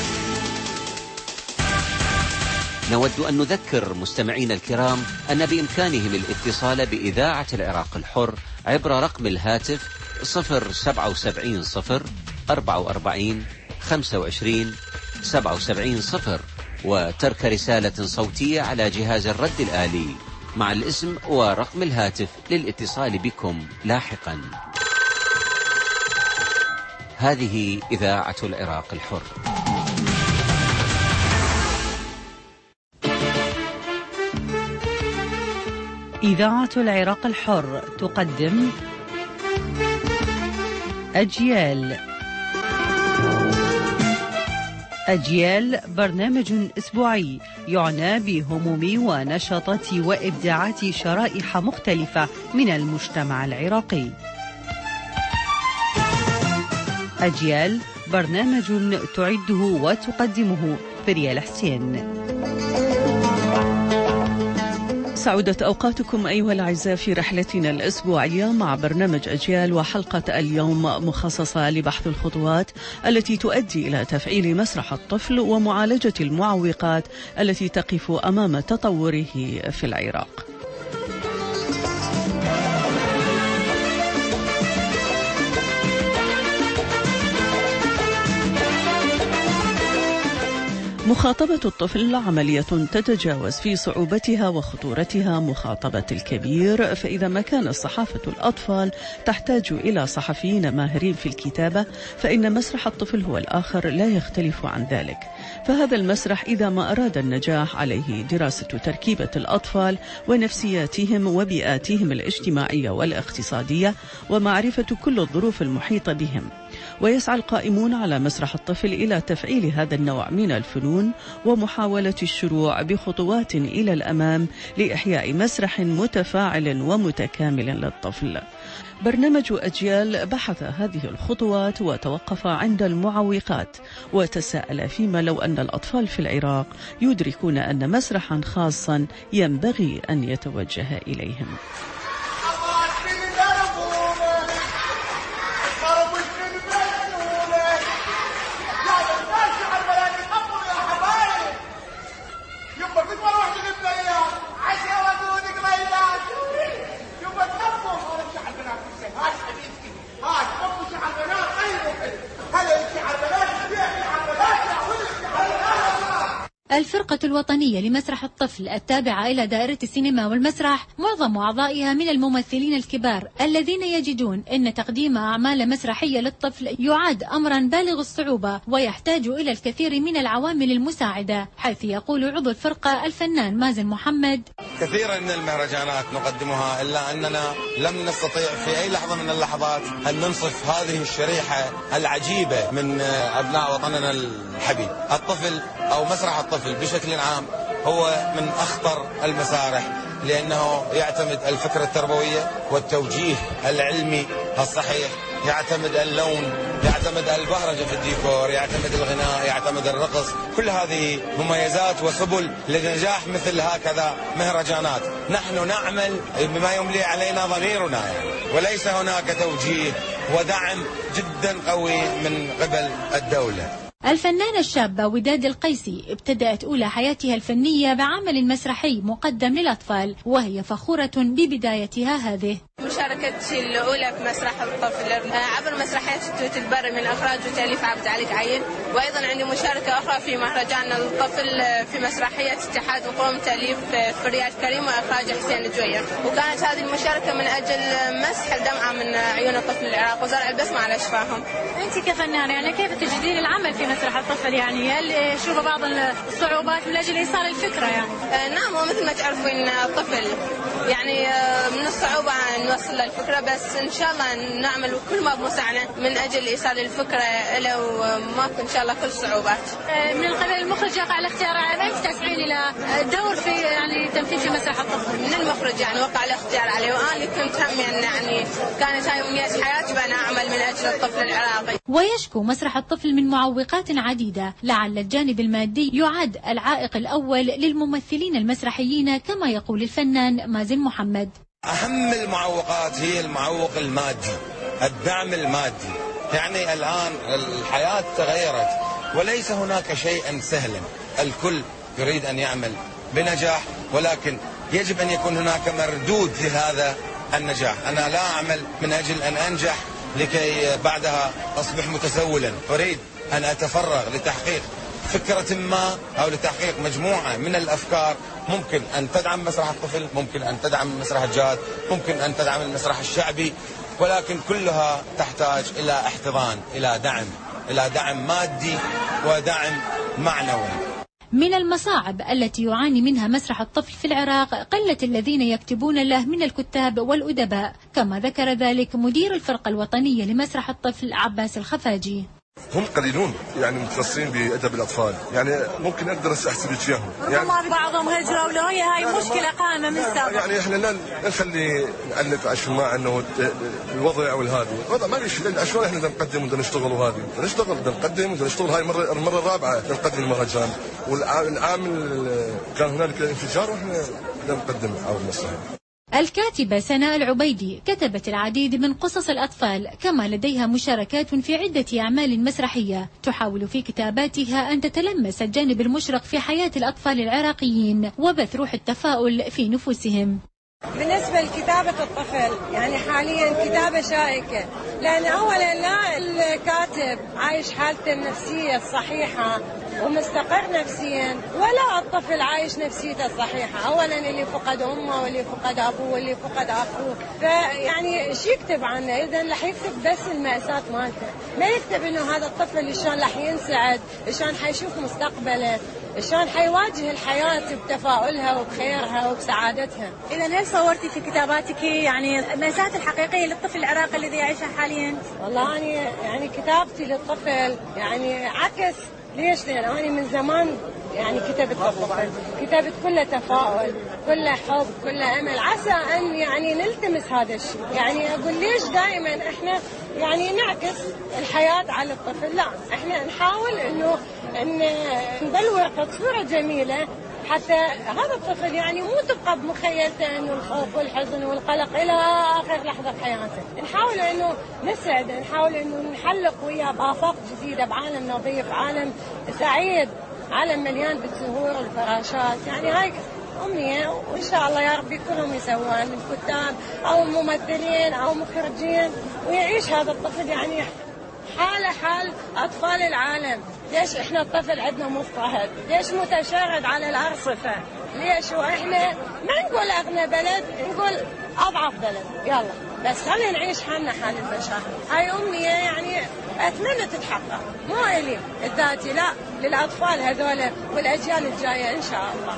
نود أن نذكر مستمعين الكرام أن بإمكانهم الاتصال بإذاعة العراق الحر عبر رقم الهاتف 077 0 44 25 77 0 وترك رسالة صوتية على جهاز الرد الآلي مع الاسم ورقم الهاتف للاتصال بكم لاحقا. هذه إذاعة العراق الحر. إذاعة العراق الحر تقدم أجيال. أجيال برنامج أسبوعي يعنى بهموم ونشاطات وإبداعات شرائح مختلفة من المجتمع العراقي. أجيال برنامج تعده وتقدمه فريال حسين. سعودت أوقاتكم أيها الأعزاء في رحلتنا الأسبوعية مع برنامج أجيال، وحلقة اليوم مخصصة لبحث الخطوات التي تؤدي إلى تفعيل مسرح الطفل ومعالجة المعوقات التي تقف أمام تطوره في العراق. مخاطبة الطفل عملية تتجاوز في صعوبتها وخطورتها مخاطبة الكبير، فإذا ما كان صحافة الأطفال تحتاج إلى صحفيين ماهرين في الكتابة، فإن مسرح الطفل هو الآخر لا يختلف عن ذلك. فهذا المسرح إذا ما أراد النجاح عليه دراسة تركيبة الأطفال ونفسياتهم وبيئاتهم الاجتماعية والاقتصادية ومعرفة كل الظروف المحيطة بهم. ويسعى القائمون على مسرح الطفل إلى تفعيل هذا النوع من الفنون ومحاولة الشروع بخطوات إلى الأمام لإحياء مسرح متفاعل ومتكامل للطفل. برنامج أجيال بحث هذه الخطوات وتوقف عند المعوقات، وتساءل فيما لو أن الأطفال في العراق يدركون أن مسرحا خاصا ينبغي أن يتوجه إليهم. الفرقة الوطنية لمسرح الطفل التابعة إلى دائرة السينما والمسرح معظم أعضائها من الممثلين الكبار الذين يجدون أن تقديم أعمال مسرحية للطفل يعد أمرا بالغ الصعوبة ويحتاج إلى الكثير من العوامل المساعدة، حيث يقول عضو الفرقة الفنان مازن محمد: كثيرا من المهرجانات نقدمها إلا أننا لم نستطيع في أي لحظة من اللحظات أن ننصف هذه الشريحة العجيبة من أبناء وطننا الحبيب. الطفل أو مسرح الطفل بشكل عام هو من أخطر المسارح، لأنه يعتمد الفكرة التربوية والتوجيه العلمي الصحيح، يعتمد اللون، يعتمد البهرجة في الديكور، يعتمد الغناء، يعتمد الرقص. كل هذه مميزات وسبل لنجاح مثل هكذا مهرجانات. نحن نعمل بما يملي علينا ضميرنا وليس هناك توجيه ودعم جدا قوي من قبل الدولة. الفنانة الشابة وداد القيسي ابتدأت أولى حياتها الفنية بعمل مسرحي مقدم للأطفال، وهي فخورة ببدايتها هذه. مشاركتي الأولى في مسرح الطفل عبر مسرحية توت البر من إخراج وتأليف عبد علي عين، وأيضا عندي مشاركة أخرى في مهرجان الطفل في مسرحية اتحاد القوم تأليف فريال كريم وإخراج حسين الجوير. وكانت هذه المشاركة من أجل مسح الدمعة من عيون الطفل العراق وزرع البسمة على أشفاهم. أنت كفنانة يعني كيف تجدين العمل في مسرح الطفل؟ يعني هل شوفوا بعض الصعوبات من أجل إيصال الفكرة يعني؟ نعم، ومثل ما تعرفين الطفل يعني من الصعوبة نوصل الفكرة، بس إن شاء الله نعمل كل ما بمساعنا من أجل إيصال الفكرة لو ماكو إن شاء الله كل صعوبات. من قبل المخرج يقع الاختيار على أنت تسعين إلى الدور في يعني تمثيل مسرح الطفل؟ من المخرج يعني وقع الاختيار عليه، وأنا كنت هم يعني كانت هاي أمنية حياتي بأن أعمل من أجل الطفل العراقي. ويشكو مسرح الطفل من معوقات عديدة، لعل الجانب المادي يعد العائق الأول للممثلين المسرحيين كما يقول الفنان مازن محمد. أهم المعوقات هي المعوق المادي، الدعم المادي. يعني الآن الحياة تغيرت وليس هناك شيئا سهلا، الكل يريد أن يعمل بنجاح، ولكن يجب أن يكون هناك مردود لهذا النجاح. أنا لا أعمل من أجل أن أنجح لكي بعدها أصبح متسولا، أريد أن أتفرغ لتحقيق فكرة ما أو لتحقيق مجموعة من الأفكار ممكن أن تدعم مسرح الطفل، ممكن أن تدعم مسرح الجاد، ممكن أن تدعم المسرح الشعبي، ولكن كلها تحتاج إلى احتضان، إلى دعم مادي ودعم معنوي. من المصاعب التي يعاني منها مسرح الطفل في العراق قلة الذين يكتبون له من الكتاب والأدباء، كما ذكر ذلك مدير الفرقة الوطنية لمسرح الطفل عباس الخفاجي. هم قليلون يعني متخصصين بأدب الأطفال، يعني ممكن أقدر أستحسب إياهم. ربما بعضهم هجروا ولا هي هاي مشكلة قائمة من سابق. يعني إحنا لا نخلي نألف عشماء أنه الوضع أو الهادي، الوضع ما بيش عشوائي. إحنا نقدم وده نشتغل وهذه، نشتغل وده نقدم وده نشتغل. هاي المرة الرابعة نقدم المهرجان، والعام كان هنالك انفجار وإحنا نقدم عرض مسرحي. الكاتبة سناء العبيدي كتبت العديد من قصص الأطفال، كما لديها مشاركات في عدة أعمال مسرحية تحاول في كتاباتها أن تتلمس الجانب المشرق في حياة الأطفال العراقيين وبث روح التفاؤل في نفوسهم. بالنسبة لكتابة الطفل يعني حاليا كتابة شائكة، لأن أولا لا الكاتب عايش حالته النفسية الصحيحة ومستقر نفسيا، ولا الطفل عايش نفسيته الصحيحة. أولا اللي فقد أمه واللي فقد أبوه واللي فقد أخوه، فيعني شو يكتب عنه؟ إذا رح يكتب بس المأساة مالته، ما يكتب إنه هذا الطفل شلون رح ينسعد، شلون حيشوف مستقبله، شلون حيواجه الحياة بتفاؤلها وبخيرها وبسعادتها. إذا هل صورتي في كتاباتك يعني المأساة الحقيقية للطفل العراقي الذي يعيشها حاليا؟ والله أنا يعني كتابتي للطفل يعني عكس. ليش؟ لأن أنا من زمان يعني كتبت الطفل، كتبت كله تفاؤل، كله حب، كله أمل، عسى أن يعني نلتمس هذا الشيء. يعني أقول ليش دائما إحنا يعني نعكس الحياة على الطفل؟ لا، إحنا نحاول إنه نبلور تصويرة جميلة حتى هذا الطفل يعني مو تبقى بمخيلته انه الخوف والحزن والقلق الى اخر لحظه بحياته. نحاول انه نسعد، نحاول انه نحلق وياه بافاق جديده، بعالم نظيف، عالم سعيد، عالم مليان بالزهور والفراشات. يعني هاي امنيه، وان شاء الله يا ربي كلهم يسوون من كتاب او ممثلين او مخرجين، ويعيش هذا الطفل يعني حال أطفال العالم. ليش إحنا الطفل عندنا مضطهد؟ ليش متشرد على الأرصفة؟ ليش وإحنا ما نقول أغنى بلد، نقول أضعف بلد؟ يلا بس خلينا نعيش حالنا حال البشر. هاي أمنية يعني أتمنى تتحقق، مو إلي الذاتي، لا، للأطفال هذول والأجيال الجاية إن شاء الله.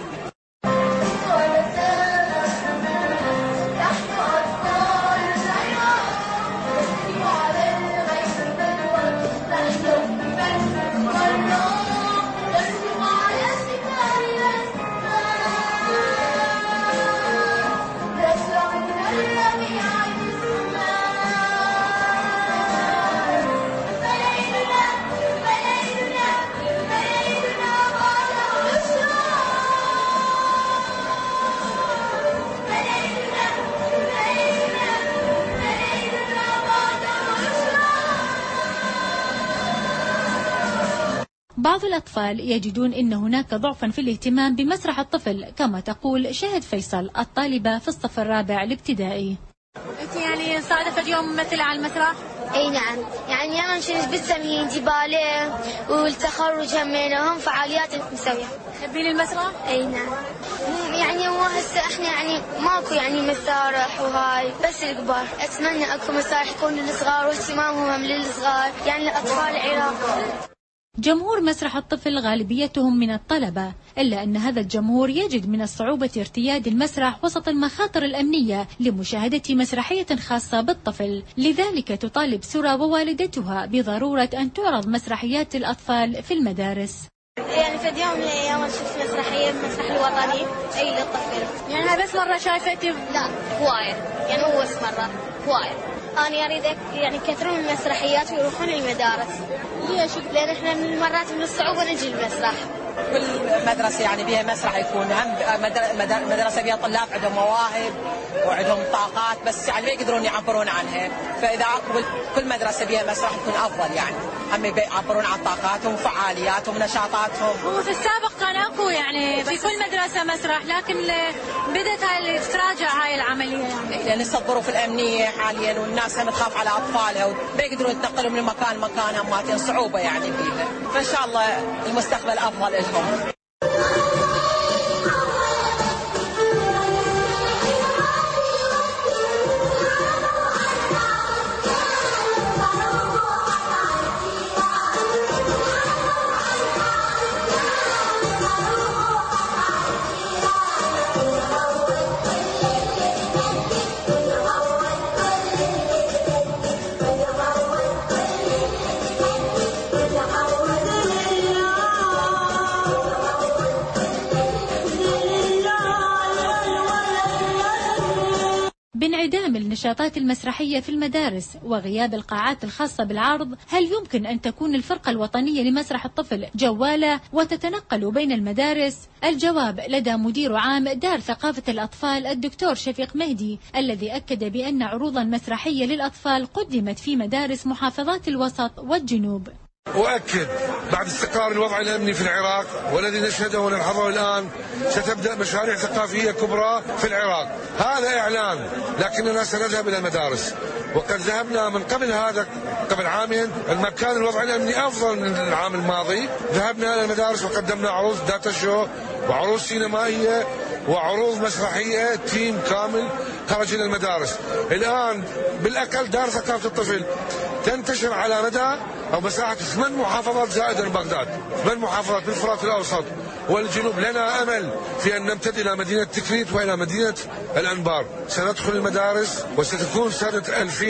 بعض الأطفال يجدون أن هناك ضعفا في الاهتمام بمسرح الطفل، كما تقول شهد فيصل الطالبة في الصف الرابع الابتدائي. أنت يعني صادفت يوم ممثلة على المسرح؟ اي نعم، يعني انا كنت بالسمين جبالة والتخرج همينهم فعاليات مسوية. تحبين المسرح؟ اي نعم. يعني هو هسه احنا يعني ماكو يعني مسارح وهاي، بس الكبار. اتمنى اكو مسارح تكون للصغار واهتمامهم للصغار، يعني لاطفال العراق. جمهور مسرح الطفل غالبيتهم من الطلبة، إلا أن هذا الجمهور يجد من الصعوبة ارتياد المسرح وسط المخاطر الأمنية لمشاهدة مسرحية خاصة بالطفل. لذلك تطالب سرى ووالدتها بضرورة أن تعرض مسرحيات الأطفال في المدارس. يعني في يوم من الأيام شفت مسرحية بالمسرح الوطني أي للطفل. يعني بس مرة شايفتي؟ لا هواية، يعني مو بس مرة، هواية. أنا أريد يعني كثرون من المسرحيات ويروحون المدارس. ليش؟ لأن إحنا من المرات من الصعوبة نجي المسرح. كل مدرسة يعني بها مسرح يكون، هم مدرسة بها طلاب عندهم مواهب وعندهم طاقات بس يعني ما يقدرون يعبرون عنها، فإذا كل مدرسة بها مسرح يكون أفضل، يعني هم يعبرون عن طاقاتهم وفعالياتهم ونشاطاتهم. هو في السابق كان أكو يعني في كل مدرسة مسرح، لكن بدأت هاي تراجع هاي العملية يعني. لأن الظروف الأمنية حاليا والناس هم تخاف على أطفالها وما يقدرون يتنقلوا من مكان لمكان، هم صعوبة يعني فيها، فإن شاء الله المستقبل أفضل لهم. انعدام النشاطات المسرحية في المدارس وغياب القاعات الخاصة بالعرض، هل يمكن أن تكون الفرقة الوطنية لمسرح الطفل جوالة وتتنقل بين المدارس؟ الجواب لدى مدير عام دار ثقافة الأطفال الدكتور شفيق مهدي، الذي أكد بأن عروضا مسرحية للأطفال قدمت في مدارس محافظات الوسط والجنوب. أؤكد بعد استقرار الوضع الأمني في العراق والذي نشهده ونلحظه الآن ستبدأ مشاريع ثقافية كبرى في العراق. هذا إعلان، لكننا سنذهب إلى المدارس، وقد ذهبنا من قبل هذا قبل عامين لما كان الوضع الأمني أفضل من العام الماضي. ذهبنا إلى المدارس وقدمنا عروض داتا شو وعروض سينمائية وعروض مسرحية، تيم كامل خرج إلى المدارس. الآن بالأقل دار ثقافة الطفل تنتشر على مدى أو مساحة 8 محافظات زائدا بغداد، 8 محافظات بالفرات الأوسط والجنوب. لنا أمل في أن نمتد إلى مدينة تكريت وإلى مدينة الأنبار. سندخل المدارس وستكون سنة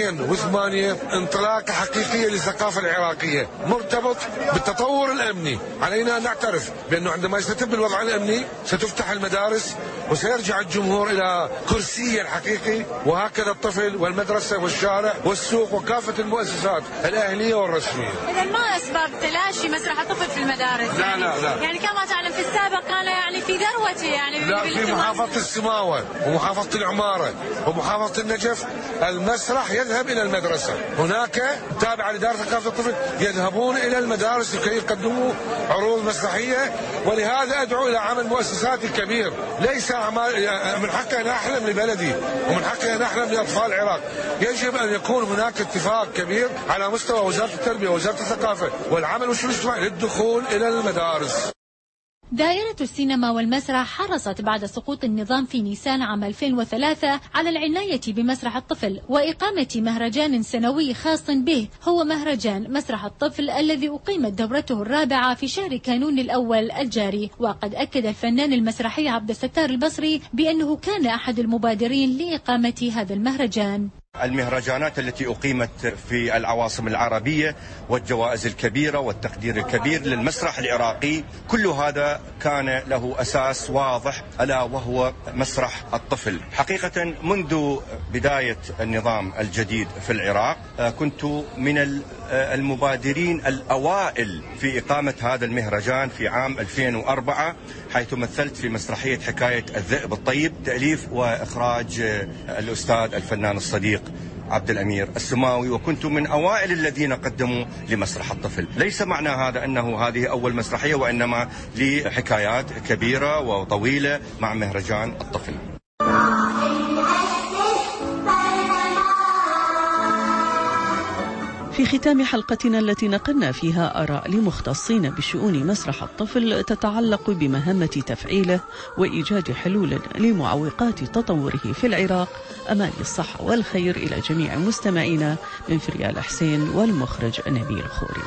2008 انطلاقة حقيقية للثقافة العراقية مرتبط بالتطور الأمني. علينا أن نعترف بأنه عندما يستتب الوضع الأمني ستفتح المدارس وسيرجع الجمهور إلى كرسيه الحقيقي، وهكذا الطفل والمدرسة والشارع والسوق وكافة المؤسسات الأهلية والرسمية. إذا ما أسباب تلاشي مسرح الطفل في المدارس؟ لا. يعني كما تعلم في السابق كان يعني في ذروته، يعني لا، في محافظة السماوة ومحافظة العمارة ومحافظة النجف المسرح يذهب إلى المدرسة. هناك تابعة لدار ثقافة الطفل يذهبون إلى المدارس لكي يقدموا عروض مسرحية، ولهذا أدعو إلى عمل مؤسساتي كبير. ليس أعمال من حقي أن أحلم لبلدي ومن حقي أن أحلم لأطفال العراق. يجب أن يكون هناك اتفاق كبير على مستوى وزارة التربية ووزارة الثقافة والعمل والشؤون الاجتماعية للدخول إلى المدارس. دائرة السينما والمسرح حرصت بعد سقوط النظام في نيسان عام 2003 على العناية بمسرح الطفل وإقامة مهرجان سنوي خاص به، هو مهرجان مسرح الطفل الذي أقيمت دورته الرابعة في شهر كانون الأول الجاري. وقد أكد الفنان المسرحي عبد الستار البصري بأنه كان أحد المبادرين لإقامة هذا المهرجان. المهرجانات التي أقيمت في العواصم العربية والجوائز الكبيرة والتقدير الكبير للمسرح العراقي، كل هذا كان له أساس واضح ألا وهو مسرح الطفل. حقيقة منذ بداية النظام الجديد في العراق كنت من المبادرين الأوائل في إقامة هذا المهرجان في عام 2004، حيث مثلت في مسرحية حكاية الذئب الطيب، تأليف وإخراج الأستاذ الفنان الصديق عبد الأمير السماوي، وكنت من أوائل الذين قدموا لمسرح الطفل. ليس معنى هذا أنه هذه أول مسرحية، وإنما لي حكايات كبيرة وطويلة مع مهرجان الطفل. في ختام حلقتنا التي نقلنا فيها آراء لمختصين بشؤون مسرح الطفل تتعلق بمهمة تفعيله وإيجاد حلول لمعوقات تطوره في العراق، أمال الصحة والخير إلى جميع مستمعينا من فريال حسين والمخرج نبيل خوري.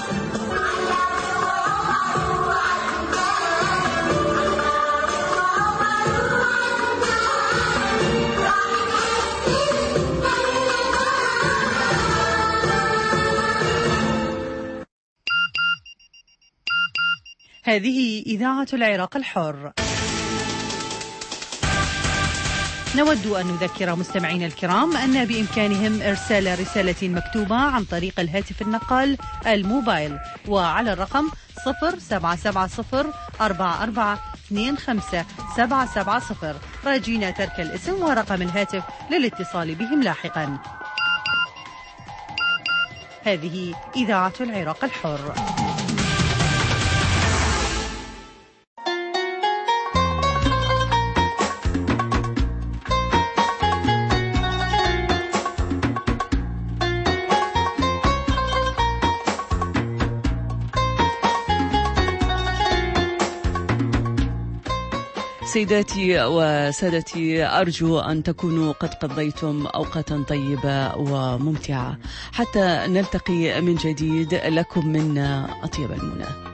هذه إذاعة العراق الحر. نود أن نذكر مستمعينا الكرام أن بإمكانهم إرسال رسالة مكتوبة عن طريق الهاتف النقال الموبايل وعلى الرقم 077044257770، راجين ترك الاسم ورقم الهاتف للاتصال بهم لاحقا. هذه إذاعة العراق الحر. سيداتي وسادتي، أرجو أن تكونوا قد قضيتم أوقاتا طيبة وممتعة حتى نلتقي من جديد. لكم منا أطيب المنى.